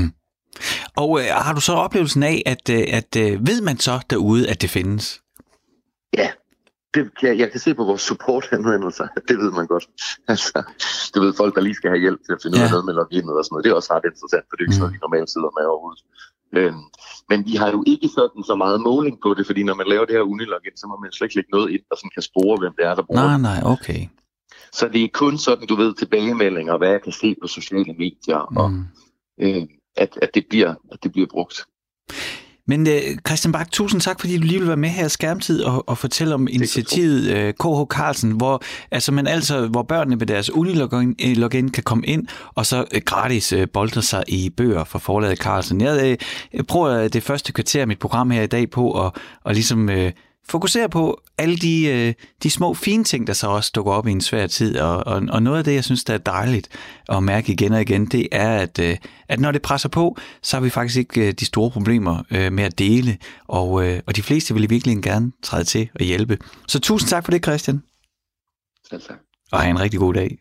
Og har du så oplevelsen af, at ved man så derude, at det findes? Ja. Jeg kan se på vores support-henvendelser, det ved man godt. Altså, du ved, folk, der lige skal have hjælp til at finde ud af noget med login og sådan noget, det er også ret interessant, for det er ikke sådan, vi normalt sidder med overhovedet. Men vi har jo ikke sådan så meget måling på det, fordi når man laver det her Unilogin, så må man slet ikke lægge noget ind, der sådan kan spore, hvem det er, der bruger det. Nej, okay. Så det er kun sådan, du ved, tilbagemeldinger, hvad jeg kan se på sociale medier, og at det bliver brugt. Men Christian Bach, tusind tak, fordi du lige vil være med her i Skærmtid og fortælle om initiativet KH Carlsen, hvor børnene med deres Unilogin kan komme ind og så gratis boltre sig i bøger fra forlaget Carlsen. Jeg prøver det første kvarter af mit program her i dag på at ligesom fokusere på alle de små fine ting, der så også dukker op i en svær tid. Og noget af det, jeg synes, der er dejligt at mærke igen og igen, det er, at når det presser på, så har vi faktisk ikke de store problemer med at dele. Og de fleste vil virkelig gerne træde til og hjælpe. Så tusind tak for det, Christian. Selv tak. Og have en rigtig god dag.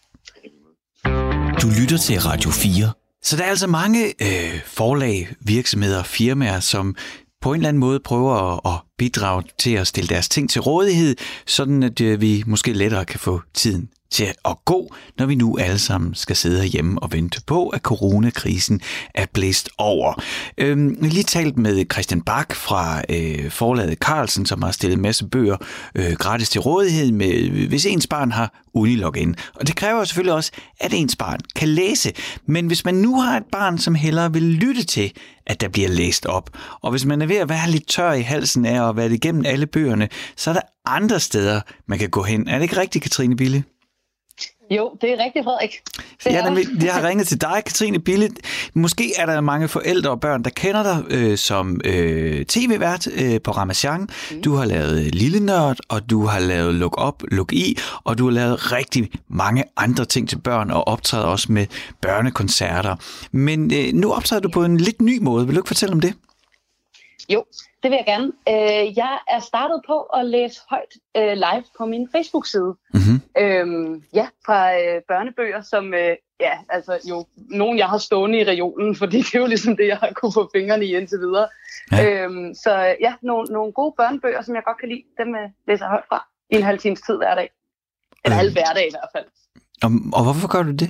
Du lytter til Radio 4. Så der er altså mange forlag, virksomheder, firmaer, som på en eller anden måde prøver at bidrage til at stille deres ting til rådighed, sådan at vi måske lettere kan få tiden til at gå, når vi nu alle sammen skal sidde hjemme og vente på, at coronakrisen er blæst over. Jeg har lige talt med Christian Bak fra forlaget Carlsen, som har stillet en masse bøger gratis til rådighed, hvis ens barn har Unilogin. Og det kræver selvfølgelig også, at ens barn kan læse. Men hvis man nu har et barn, som hellere vil lytte til, at der bliver læst op, og hvis man er ved at være lidt tør i halsen af at være igennem alle bøgerne, så er der andre steder, man kan gå hen. Er det ikke rigtigt, Katrine Bille? Jo, det er rigtigt, Frederik. Jeg har ringet til dig, Katrine Bille. Måske er der mange forældre og børn, der kender dig som tv-vært på Ramasjang. Du har lavet Lille Nørd, og du har lavet Luk Op, Luk I, og du har lavet rigtig mange andre ting til børn, og optræder også med børnekoncerter. Men nu optræder du på en lidt ny måde. Vil du ikke fortælle om det? Jo, det vil jeg gerne. Jeg er startet på at læse højt live på min Facebook-side. Mm-hmm. Fra børnebøger, som jo nogen, jeg har stående i reolen, fordi det er jo ligesom det, jeg har kunne få fingrene i indtil videre. Ja. Nogle gode børnebøger, som jeg godt kan lide, dem læser jeg højt fra i en halv times tid hver dag. Eller halv hverdag i hvert fald. Og hvorfor gør du det?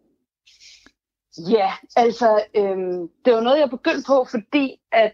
Ja, det var noget, jeg begyndte på, fordi at,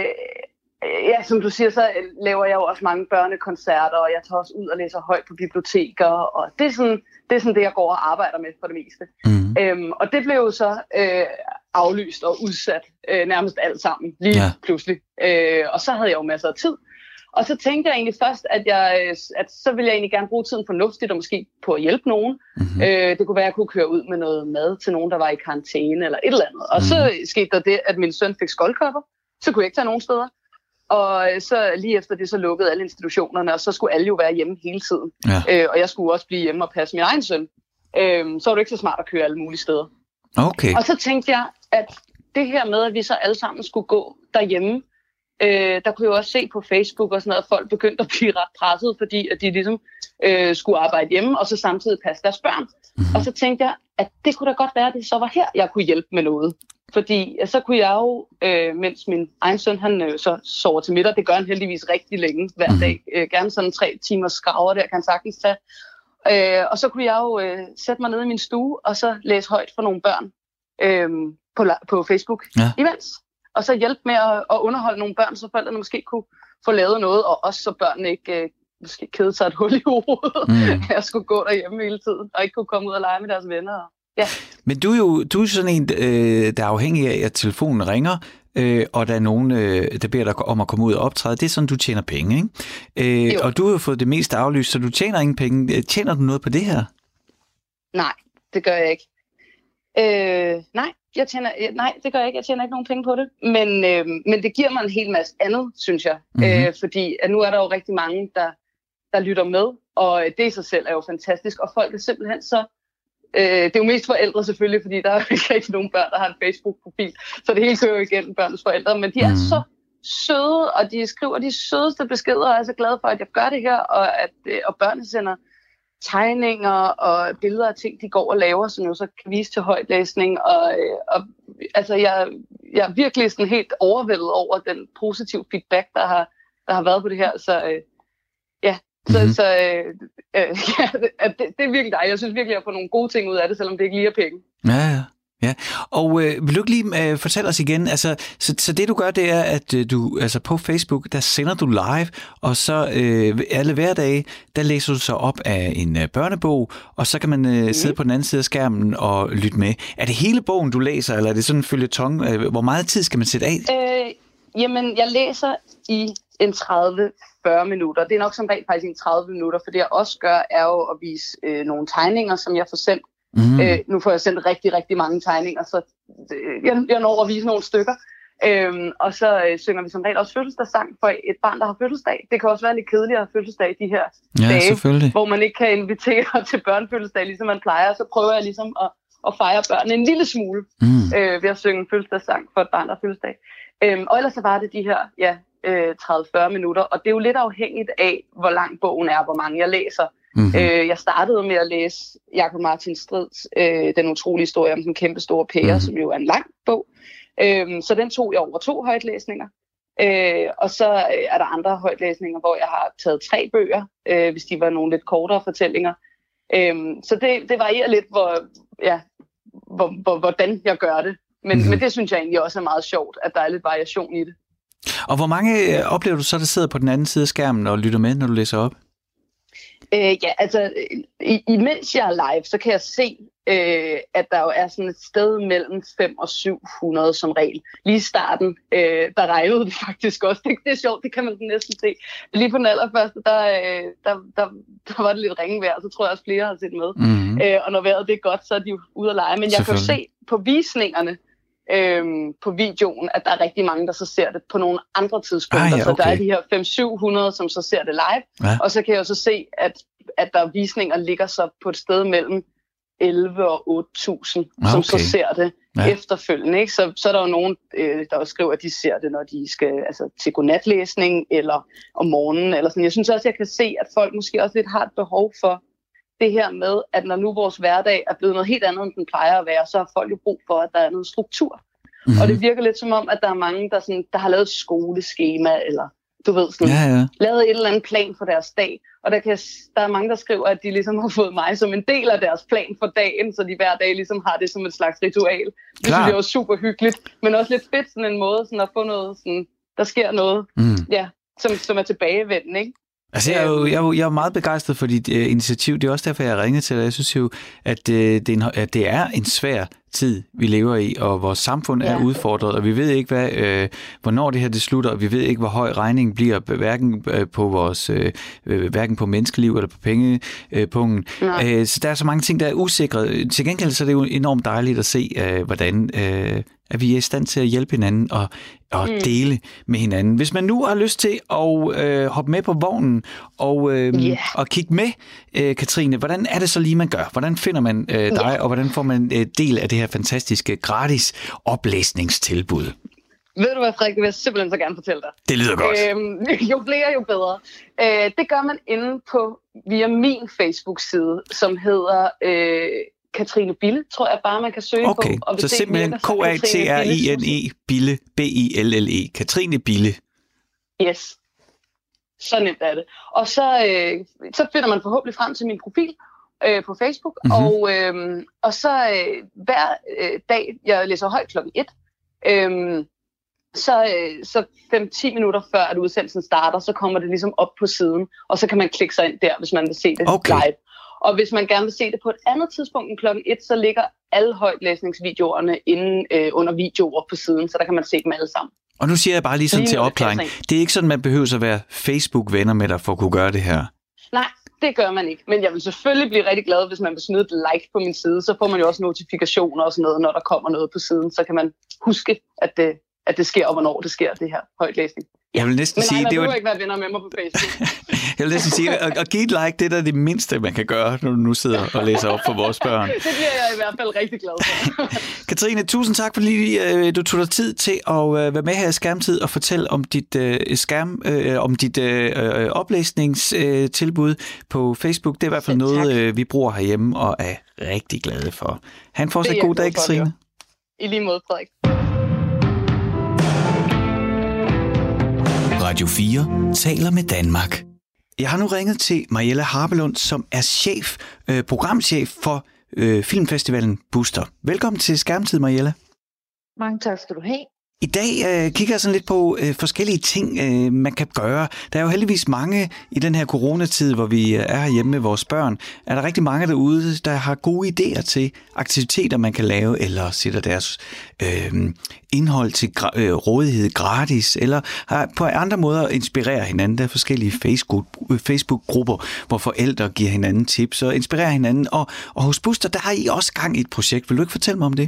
som du siger, så laver jeg jo også mange børnekoncerter, og jeg tager også ud og læser højt på biblioteker, og det er sådan det, jeg går og arbejder med for det meste. Mm. Og det blev jo så aflyst og udsat nærmest alt sammen, lige pludselig. Og så havde jeg jo masser af tid. Og så tænkte jeg egentlig først, at så ville jeg egentlig gerne bruge tiden fornuftigt og måske på at hjælpe nogen. Mm-hmm. Det kunne være, at jeg kunne køre ud med noget mad til nogen, der var i karantæne eller et eller andet. Og så skete der det, at min søn fik skoldkopper. Så kunne jeg ikke tage nogen steder. Og så lige efter det, så lukkede alle institutionerne, og så skulle alle jo være hjemme hele tiden. Ja. Og jeg skulle også blive hjemme og passe min egen søn. Så var det ikke så smart at køre alle mulige steder. Okay. Og så tænkte jeg, at det her med, at vi så alle sammen skulle gå derhjemme, der kunne jeg også se på Facebook og sådan noget, at folk begyndte at blive ret presset, fordi at de ligesom skulle arbejde hjemme, og så samtidig passe deres børn. Mm-hmm. Og så tænkte jeg, at det kunne da godt være, at det så var her, jeg kunne hjælpe med noget. Fordi så kunne jeg jo, mens min egen søn, han så sover til middag, det gør han heldigvis rigtig længe hver dag, gerne sådan 3 timers skraver, der kan han sagtens tage. Og så kunne jeg jo sætte mig ned i min stue, og så læse højt for nogle børn på Facebook imens. Og så hjælpe med at underholde nogle børn, så forældrene måske kunne få lavet noget, og også så børnene ikke måske kede sig et hul i hovedet. Jeg skulle gå derhjemme hele tiden, og ikke kunne komme ud og lege med deres venner. Ja. Men du er jo sådan en, der er afhængig af, at telefonen ringer, og der er nogen, der beder dig om at komme ud og optræde. Det er sådan, du tjener penge, ikke? Og du har jo fået det meste aflyst, så du tjener ingen penge. Tjener du noget på det her? Nej, det gør jeg ikke. Nej, det gør jeg ikke. Jeg tjener ikke nogen penge på det. Men det giver mig en hel masse andet, synes jeg. Mm-hmm. Fordi at nu er der jo rigtig mange, der lytter med, og det i sig selv er jo fantastisk. Og folk er simpelthen så... det er jo mest forældre selvfølgelig, fordi der er jo ikke rigtig nogen børn, der har en Facebook-profil. Så det hele kører jo igennem børns forældre. Men de er så søde, og de skriver de sødeste beskeder, og jeg er så glad for, at jeg gør det her, og børnene sender tegninger og billeder af ting, de går og laver, som jo så kan vise til højtlæsning. Og jeg er virkelig sådan helt overvældet over den positive feedback, der har været på det her. Så det er virkelig dig. Jeg synes virkelig, at jeg får nogle gode ting ud af det, selvom det ikke lige er penge. Ja. Og vil du ikke lige fortælle os igen, altså, så det du gør, det er, at du altså på Facebook, der sender du live, og så alle hverdage, der læser du så op af en børnebog, og så kan man sidde på den anden side af skærmen og lytte med. Er det hele bogen, du læser, eller er det sådan en føljeton? Hvor meget tid skal man sætte af? Jamen, jeg læser i en 30-40 minutter. Det er nok som regel faktisk en 30 minutter, for det jeg også gør, er jo at vise nogle tegninger, som jeg får sendt. Nu får jeg sendt rigtig, rigtig mange tegninger, så jeg når at vise nogle stykker. Og så synger vi som regel også fødselsdagssang for et barn, der har fødselsdag. Det kan også være lidt kedeligt at have fødselsdag de her dage, hvor man ikke kan invitere til børnefødselsdag, ligesom man plejer. Så prøver jeg ligesom at fejre børnene en lille smule ved at synge en fødselsdagssang for et barn, der har fødselsdag. Og ellers så var det de her 30-40 minutter, og det er jo lidt afhængigt af, hvor lang bogen er, hvor mange jeg læser. Mm-hmm. Jeg startede med at læse Jakob Martin Strids Den utrolige historie om den kæmpe store pære, som jo er en lang bog. Så den tog jeg over 2 højtlæsninger. Og så er der andre højtlæsninger, hvor jeg har taget 3 bøger, hvis de var nogle lidt kortere fortællinger. Så det varierer lidt, hvordan jeg gør det. Men det synes jeg egentlig også er meget sjovt, at der er lidt variation i det. Og hvor mange oplever du så, der sidder på den anden side af skærmen og lytter med, når du læser op? Imens jeg er live, så kan jeg se, at der jo er sådan et sted mellem 500 og 700 som regel. Lige i starten, der regnede det faktisk også. Det er sjovt, det kan man næsten se. Lige på den allerførste, der var det lidt ringvejr, så tror jeg også flere har set med. Mm-hmm. Og når vejret det er godt, så er de jo ude at lege. Men jeg kan jo se på visningerne, på videoen, at der er rigtig mange, der så ser det på nogle andre tidspunkter. Okay. Så der er de her 500-700, som så ser det live. Ja. Og så kan jeg jo så se, at der visninger ligger så på et sted mellem 11 og 8.000, som så ser det efterfølgende. Ikke? Så er der jo nogen, der også skriver, at de ser det, når de skal til godnatlæsning eller om morgenen. Eller sådan. Jeg synes også, jeg kan se, at folk måske også lidt har et behov for det her med, at når nu vores hverdag er blevet noget helt andet, end den plejer at være, så har folk jo brug for, at der er noget struktur. Mm-hmm. Og det virker lidt som om, at der er mange, der har lavet et skoleskema, eller du ved, lavet et eller andet plan for deres dag. Og der er mange, der skriver, at de ligesom har fået mig som en del af deres plan for dagen, så de hver dag ligesom har det som et slags ritual. Det synes jeg er super hyggeligt, men også lidt fedt sådan en måde sådan at få noget, sådan, der sker noget, som er tilbagevendende, ikke? Altså, jeg er meget begejstret for dit initiativ. Det er også derfor, jeg har ringet til dig. Jeg synes jo, at det er en svær tid, vi lever i, og vores samfund er udfordret, og vi ved ikke, hvornår det her det slutter, og vi ved ikke, hvor høj regningen bliver, hverken på menneskeliv eller på pengepunkten. Så der er så mange ting, der er usikre. Til gengæld så er det jo enormt dejligt at se, hvordan at vi er i stand til at hjælpe hinanden og dele med hinanden. Hvis man nu har lyst til at hoppe med på vognen og kigge med, Katrine, hvordan er det så lige, man gør? Hvordan finder man dig, og hvordan får man del af det her fantastiske gratis oplæsningstilbud? Ved du hvad, Frederik? Det vil jeg simpelthen så gerne fortælle dig. Det lyder godt. Jo flere, jo bedre. Det gør man inde via min Facebook-side, som hedder Katrine Bille, tror jeg bare, man kan søge på. Og så simpelthen Katrine Bille, Bille, Katrine Bille. Yes. Så nemt er det. Og så finder man forhåbentlig frem til min profil på Facebook, og så hver dag, jeg læser højt 1:00, så 5-10 minutter før, at udsendelsen starter, så kommer det ligesom op på siden, og så kan man klikke sig ind der, hvis man vil se det live. Og hvis man gerne vil se det på et andet tidspunkt end 1:00, så ligger alle højtlæsningsvideoerne inde under videoer på siden, så der kan man se dem alle sammen. Og nu siger jeg bare lige sådan til opklaring. Det er ikke sådan, man behøver at være Facebook-venner med dig for at kunne gøre det her. Nej, det gør man ikke. Men jeg vil selvfølgelig blive rigtig glad, hvis man vil smide et like på min side. Så får man jo også notifikationer og sådan noget, når der kommer noget på siden. Så kan man huske, at det sker, og hvornår det sker, det her højtlæsning. Jeg vil næsten sige, det var ikke være venner med mig på Facebook. Jeg vil næsten sige, at give et like, det er det mindste, man kan gøre, når du nu sidder og læser op for vores børn. Det bliver jeg i hvert fald rigtig glad for. Katrine, tusind tak, fordi du tog dig tid til at være med her i Skærmtid og fortælle om dit oplæsningstilbud på Facebook. Det er i hvert fald noget, vi bruger herhjemme og er rigtig glade for. Ha' en fortsat god dag, Katrine. I lige måde, Frederik. Radio 4 taler med Danmark. Jeg har nu ringet til Mariella Harpelund, som er programchef for filmfestivalen Booster. Velkommen til Skærmtid, Mariella. Mange tak skal du have. I dag kigger jeg sådan lidt på forskellige ting, man kan gøre. Der er jo heldigvis mange i den her coronatid, hvor vi er herhjemme med vores børn. Er der rigtig mange derude, der har gode idéer til aktiviteter, man kan lave, eller sætter deres indhold til rådighed gratis, eller har på andre måder inspirerer hinanden. Der er forskellige Facebook-grupper, hvor forældre giver hinanden tips og inspirerer hinanden. Og hos Booster, der har I også gang i et projekt. Vil du ikke fortælle mig om det?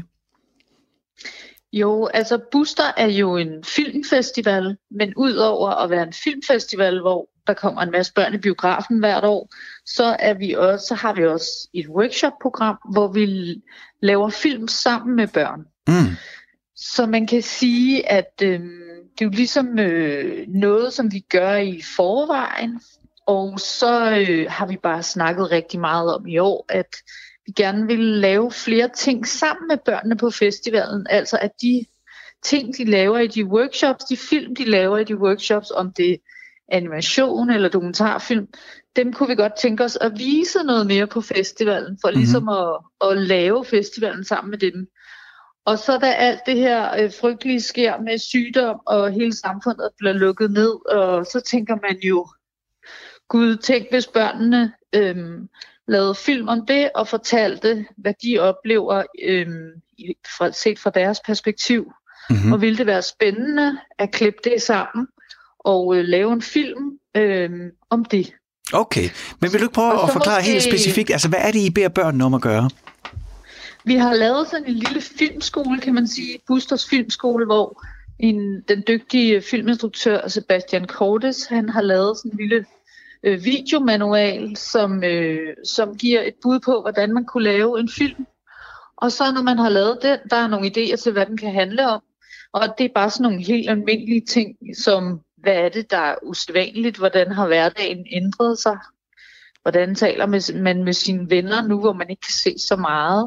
Jo, altså Booster er jo en filmfestival, men udover at være en filmfestival, hvor der kommer en masse børn i biografen hvert år, så har vi også et workshop-program, hvor vi laver film sammen med børn. Mm. Så man kan sige, at det er jo ligesom noget, som vi gør i forvejen, og så har vi bare snakket rigtig meget om i år, at vi gerne vil lave flere ting sammen med børnene på festivalen. Altså at de ting, de laver i de workshops, de film, de laver i de workshops, om det er animation eller dokumentarfilm, dem kunne vi godt tænke os at vise noget mere på festivalen, for ligesom at lave festivalen sammen med dem. Og så da alt det her frygtelige sker med sygdom, og hele samfundet bliver lukket ned, og så tænker man jo, Gud, tænk hvis børnene lavede film om det, og fortalte, hvad de oplever set fra deres perspektiv. Mm-hmm. Og ville det være spændende at klippe det sammen, og lave en film om det. Okay, men vil du ikke prøve at forklare helt specifikt, altså hvad er det, I beder børnene om at gøre? Vi har lavet sådan en lille filmskole, kan man sige, Busters filmskole, hvor den dygtige filminstruktør Sebastian Cordes, han har lavet sådan en lille videomanual, som giver et bud på, hvordan man kunne lave en film. Og så når man har lavet den, der er nogle idéer til, hvad den kan handle om. Og det er bare sådan nogle helt almindelige ting, som hvad er det, der er usædvanligt, hvordan har hverdagen ændret sig, hvordan taler man med sine venner nu, hvor man ikke kan se så meget,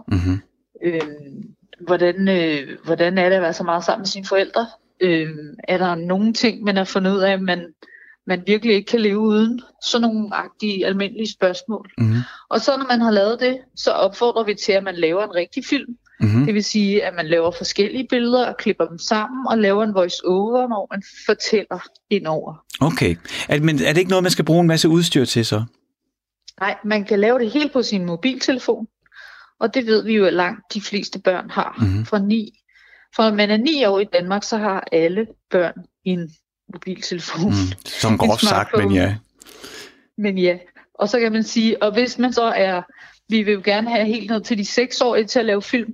hvordan er det at være så meget sammen med sine forældre, er der nogle ting, man har fundet ud af, at man virkelig ikke kan leve uden, sådan nogle almindelige spørgsmål. Og så når man har lavet det, så opfordrer vi til, at man laver en rigtig film. Det vil sige, at man laver forskellige billeder og klipper dem sammen og laver en voice-over, hvor man fortæller indover. Okay. Men er det ikke noget, man skal bruge en masse udstyr til så? Nej, man kan lave det helt på sin mobiltelefon. Og det ved vi jo, at langt de fleste børn har. Fra man er 9 år i Danmark, så har alle børn en mobiltelefon. Som groft sagt, men ja. Men ja. Og så kan man sige, og hvis man så er... Vi vil jo gerne have helt ned til de 6-årige til at lave film.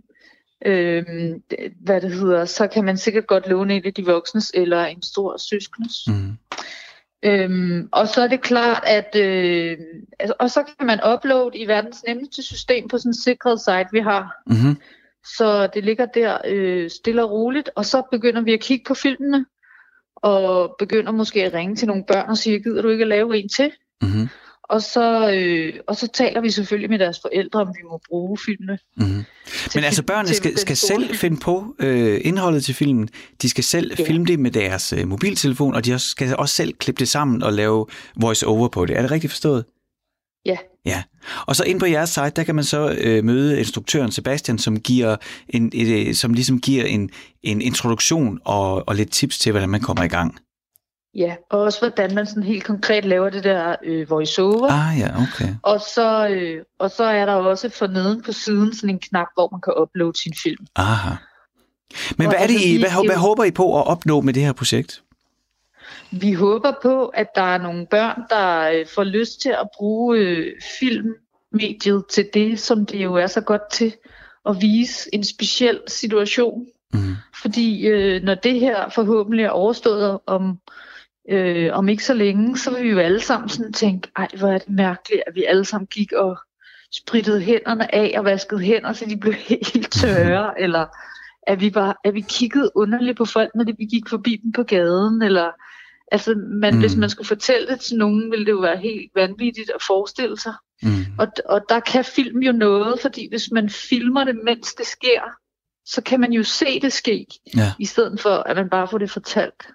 Så kan man sikkert godt låne en af de voksnes eller en stor søskendes. Og så er det klart, at og så kan man uploade i verdens nemmeste system på sådan en sikret site, vi har. Så det ligger der stille og roligt, og så begynder vi at kigge på filmene, og begynder måske at ringe til nogle børn og sige, gider du ikke at lave en til? Og så taler vi selvfølgelig med deres forældre, om vi må bruge filmene. Men altså børnene skal selv finde på indholdet til filmen. De skal selv filme det med deres mobiltelefon, og de skal også selv klippe det sammen og lave voice-over på det. Er det rigtigt forstået? Ja. Og så ind på jeres site, der kan man så møde instruktøren Sebastian, som giver en introduktion og lidt tips til, hvordan man kommer i gang. Ja, og også hvordan man sådan helt konkret laver det der voice-over. Okay. Og så er der også forneden på siden sådan en knap, hvor man kan uploade sin film. Aha. Men hvad håber I på at opnå med det her projekt? Vi håber på, at der er nogle børn, der får lyst til at bruge filmmediet til det, som det jo er så godt til, at vise en speciel situation. Fordi når det her forhåbentlig er overstået om ikke så længe, så vil vi jo alle sammen sådan tænke, ej, hvor er det mærkeligt, at vi alle sammen gik og sprittede hænderne af og vaskede hænder, så de blev helt tørre, eller at vi kiggede underligt på folk, når vi gik forbi dem på gaden, eller altså, hvis man skulle fortælle det til nogen, ville det jo være helt vanvittigt at forestille sig. Og der kan film jo noget, fordi hvis man filmer det, mens det sker, så kan man jo se det ske, i stedet for, at man bare får det fortalt.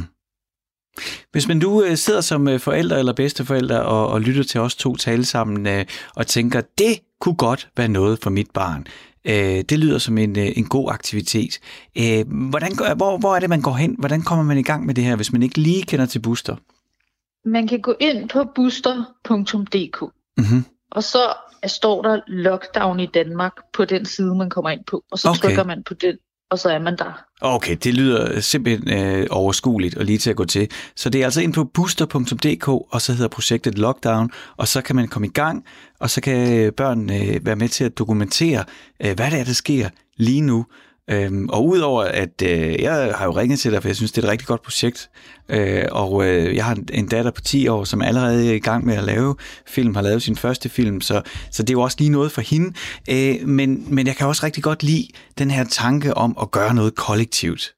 Hvis man nu sidder som forældre eller bedsteforældre og lytter til os to tale sammen og tænker, det kunne godt være noget for mit barn. Det lyder som en god aktivitet. Hvor er det, man går hen? Hvordan kommer man i gang med det her, hvis man ikke lige kender til Buster? Man kan gå ind på buster.dk, og så står der lockdown i Danmark på den side, man kommer ind på, og så trykker man på den, og så er man der. Okay, det lyder simpelthen overskueligt og lige til at gå til. Så det er altså ind på booster.dk, og så hedder projektet Lockdown, og så kan man komme i gang, og så kan børn være med til at dokumentere, hvad det er, der sker lige nu. Og udover at jeg har jo ringet til dig, for jeg synes, det er et rigtig godt projekt, og jeg har en datter på 10 år, som er allerede i gang med at lave film, har lavet sin første film, så det er jo også lige noget for hende, men jeg kan også rigtig godt lide den her tanke om at gøre noget kollektivt.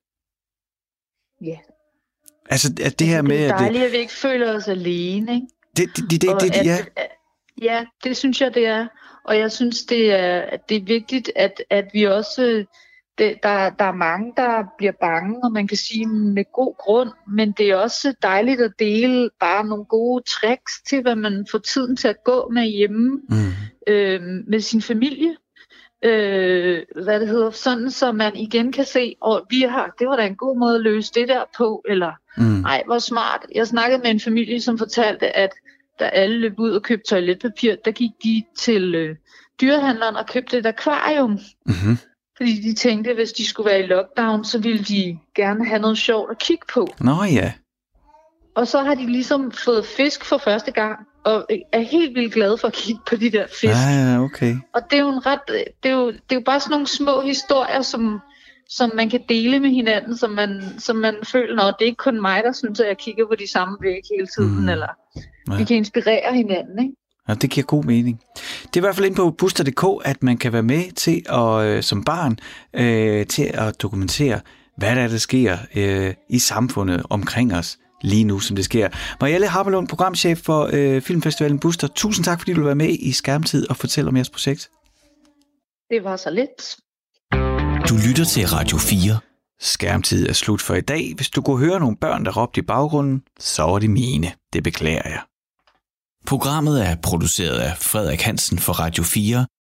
Ja. Altså at det her med... Det er dejligt, at vi ikke føler os alene, ikke? Ja, det synes jeg, det er. Og jeg synes, det er vigtigt, at vi også der er mange, der bliver bange, og man kan sige med god grund, men det er også dejligt at dele bare nogle gode tricks til, hvad man får tiden til at gå med hjemme med sin familie. Sådan så man igen kan se, det var da en god måde at løse det der på, eller nej, hvor smart. Jeg snakkede med en familie, som fortalte, at da alle løb ud og købte toiletpapir, der gik de til dyrehandleren og købte et akvarium. Mm-hmm. Fordi de tænkte, at hvis de skulle være i lockdown, så ville de gerne have noget sjovt at kigge på. Nå ja. Og så har de ligesom fået fisk for første gang, og er helt vildt glade for at kigge på de der fisk. Ja, okay. Og det er jo det er jo bare sådan nogle små historier, som man kan dele med hinanden, som man føler, at det er ikke kun mig, der synes, at jeg kigger på de samme væg hele tiden, eller vi kan inspirere hinanden, ikke? Ja, det giver god mening. Det er i hvert fald inde på booster.dk, at man kan være med til at, som barn til at dokumentere, hvad der sker i samfundet omkring os lige nu, som det sker. Marielle Harpelund, programchef for Filmfestivalen Booster. Tusind tak, fordi du var med i Skærmtid og fortælle om jeres projekt. Det var så lidt. Du lytter til Radio 4. Skærmtid er slut for i dag. Hvis du kunne høre nogle børn, der råbte i baggrunden, så var det mine. Det beklager jeg. Programmet er produceret af Frederik Hansen for Radio 4